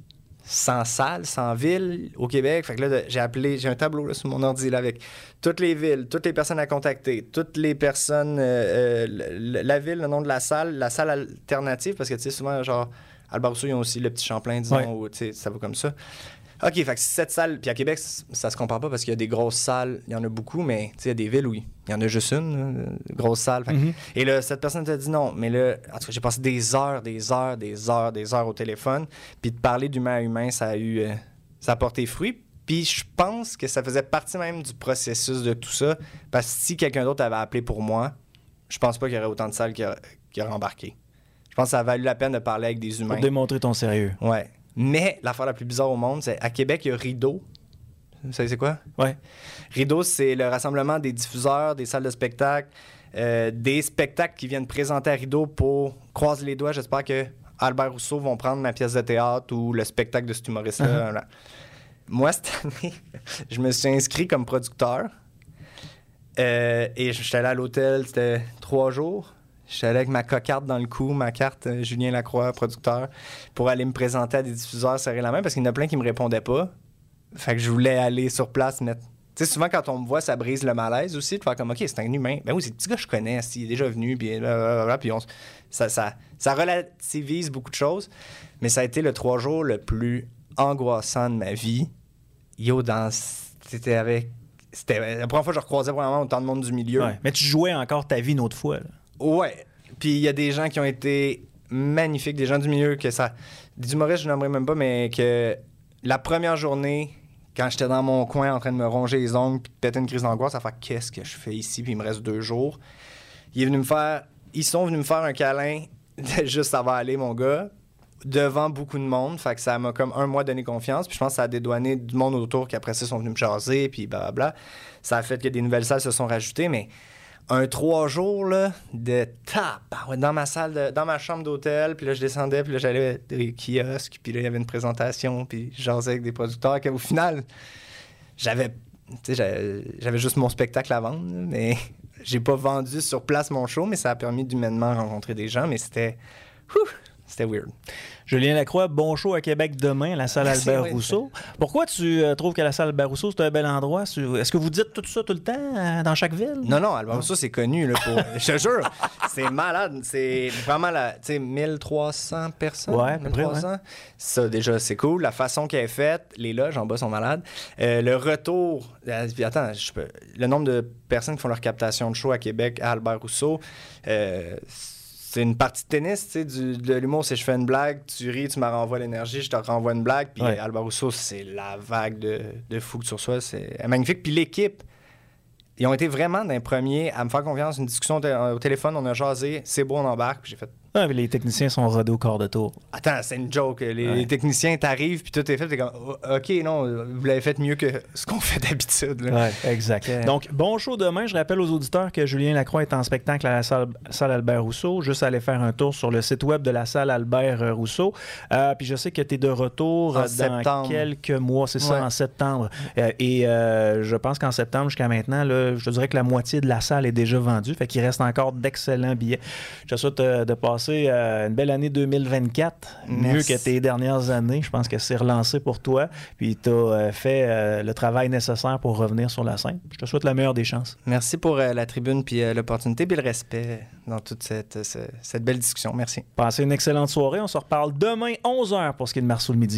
cent salles, cent villes au Québec. Fait que là, j'ai appelé, j'ai un tableau là, sur mon ordi là, avec toutes les villes, toutes les personnes à contacter, toutes les personnes, euh, euh, la ville, le nom de la salle, la salle alternative, parce que tu sais, souvent, genre, Albert Rousseau, ils ont aussi le Petit Champlain, disons, Ouais. ou tu sais, ça va comme ça. OK, fait que cette salle, puis à Québec, ça se compare pas parce qu'il y a des grosses salles, il y en a beaucoup, mais tu sais, il y a des villes où il y en a juste une, là, grosse salle. Fait que- Mm-hmm. Et là, cette personne t'a dit non, mais là, en tout cas, j'ai passé des heures, des heures, des heures, des heures au téléphone, puis de parler d'humain à humain, ça a eu, euh, ça a porté fruit. Puis je pense que ça faisait partie même du processus de tout ça, parce que si quelqu'un d'autre avait appelé pour moi, je pense pas qu'il y aurait autant de salles qui auraient, qui auraient embarqué. Je pense que ça a valu la peine de parler avec des humains. Pour démontrer ton sérieux. Ouais. Mais l'affaire la plus bizarre au monde, c'est à Québec, il y a Rideau. Vous savez c'est quoi? Ouais. Rideau, c'est le rassemblement des diffuseurs, des salles de spectacle, euh, des spectacles qui viennent présenter à Rideau pour croiser les doigts. J'espère que Albert Rousseau vont prendre ma pièce de théâtre ou le spectacle de cet humoriste-là. Uh-huh. Moi, cette année, je me suis inscrit comme producteur. Euh, et je suis allé à l'hôtel, c'était trois jours. Je suis allé avec ma cocarde dans le cou, ma carte euh, Julien Lacroix, producteur, pour aller me présenter à des diffuseurs, serrer la main, parce qu'il y en a plein qui me répondaient pas. Fait que je voulais aller sur place, mettre... Tu sais, souvent, quand on me voit, ça brise le malaise aussi, de faire comme, OK, c'est un humain. Ben oui, c'est le petit gars que je connais, il est déjà venu, puis blablabla, puis on... ça, ça, ça relativise beaucoup de choses. Mais ça a été le trois jours le plus angoissant de ma vie. Yo, dans... C'était avec... C'était la première fois que je recroisais vraiment autant de monde du milieu. Ouais. Mais tu jouais encore ta vie une autre fois. Là. Ouais. Puis il y a des gens qui ont été magnifiques, des gens du milieu que ça... Des humoristes, je n'aimerais même pas, mais que la première journée quand j'étais dans mon coin en train de me ronger les ongles puis de péter une crise d'angoisse, à faire qu'est-ce que je fais ici, puis il me reste deux jours. Il est venu me faire, ils sont venus me faire un câlin de juste ça va aller, mon gars, devant beaucoup de monde. Fait que ça m'a comme un mois donné confiance. Puis je pense que ça a dédouané du monde autour qui après ça sont venus me jaser, puis blablabla. Ça a fait que des nouvelles salles se sont rajoutées, mais un trois jours là, de tap dans ma salle, de, dans ma chambre d'hôtel, puis là je descendais, puis là j'allais des kiosques, puis là il y avait une présentation, puis je jasais avec des producteurs. Au final, j'avais, tu sais, j'avais, j'avais juste mon spectacle à vendre, mais j'ai pas vendu sur place mon show, mais ça a permis d'humainement rencontrer des gens, mais c'était... Whew, c'était weird. Julien Lacroix, bon show à Québec demain, à la salle Merci, Albert oui, Rousseau. Pourquoi tu euh, trouves que la salle Albert Rousseau, c'est un bel endroit? Est-ce que vous dites tout ça tout le temps euh, dans chaque ville? Non, non, Albert Rousseau, c'est connu. Là, pour... Je te jure, c'est malade. C'est vraiment la, tu sais, mille trois cents personnes. Ouais, à peu près, mille trois cents. Ouais. Ça, déjà, c'est cool. La façon qu'elle est faite, les loges en bas sont malades. Euh, le retour... Puis attends, je peux... le nombre de personnes qui font leur captation de show à Québec, à Albert Rousseau... Euh, c'est une partie de tennis, tu sais, du, de l'humour, c'est je fais une blague, tu ris, tu me renvoies l'énergie, je te renvoie une blague, puis ouais. Albert Rousseau, c'est la vague de, de fou que tu reçois, c'est magnifique. Puis l'équipe, ils ont été vraiment d'un premier à me faire confiance, une discussion au téléphone, on a jasé, c'est beau, on embarque, puis j'ai fait... Ah, mais les techniciens sont rodés au quart de tour. Attends, c'est une joke. Les, ouais. les techniciens t'arrivent, puis tout est fait, t'es comme, OK, non, vous l'avez fait mieux que ce qu'on fait d'habitude. Oui, exact. Okay. Donc, bon show demain. Je rappelle aux auditeurs que Julien Lacroix est en spectacle à la salle, salle Albert Rousseau. Juste aller faire un tour sur le site web de la salle Albert Rousseau. Euh, puis je sais que tu es de retour en dans septembre. quelques mois, c'est ça, ouais. en septembre. Euh, et euh, je pense qu'en septembre, jusqu'à maintenant, là, je te dirais que la moitié de la salle est déjà vendue. Fait qu'il reste encore d'excellents billets. Je te souhaite euh, de passer euh, une belle année deux mille vingt-quatre, Merci. Mieux que tes dernières années. Je pense que c'est relancé pour toi. Puis tu as euh, fait euh, le travail nécessaire pour revenir sur la scène. Je te souhaite la meilleure des chances. Merci pour euh, la tribune puis euh, l'opportunité puis le respect dans toute cette, ce, cette belle discussion. Merci. Passez une excellente soirée. On se reparle demain onze heures pour ce qui est de Marceau le midi.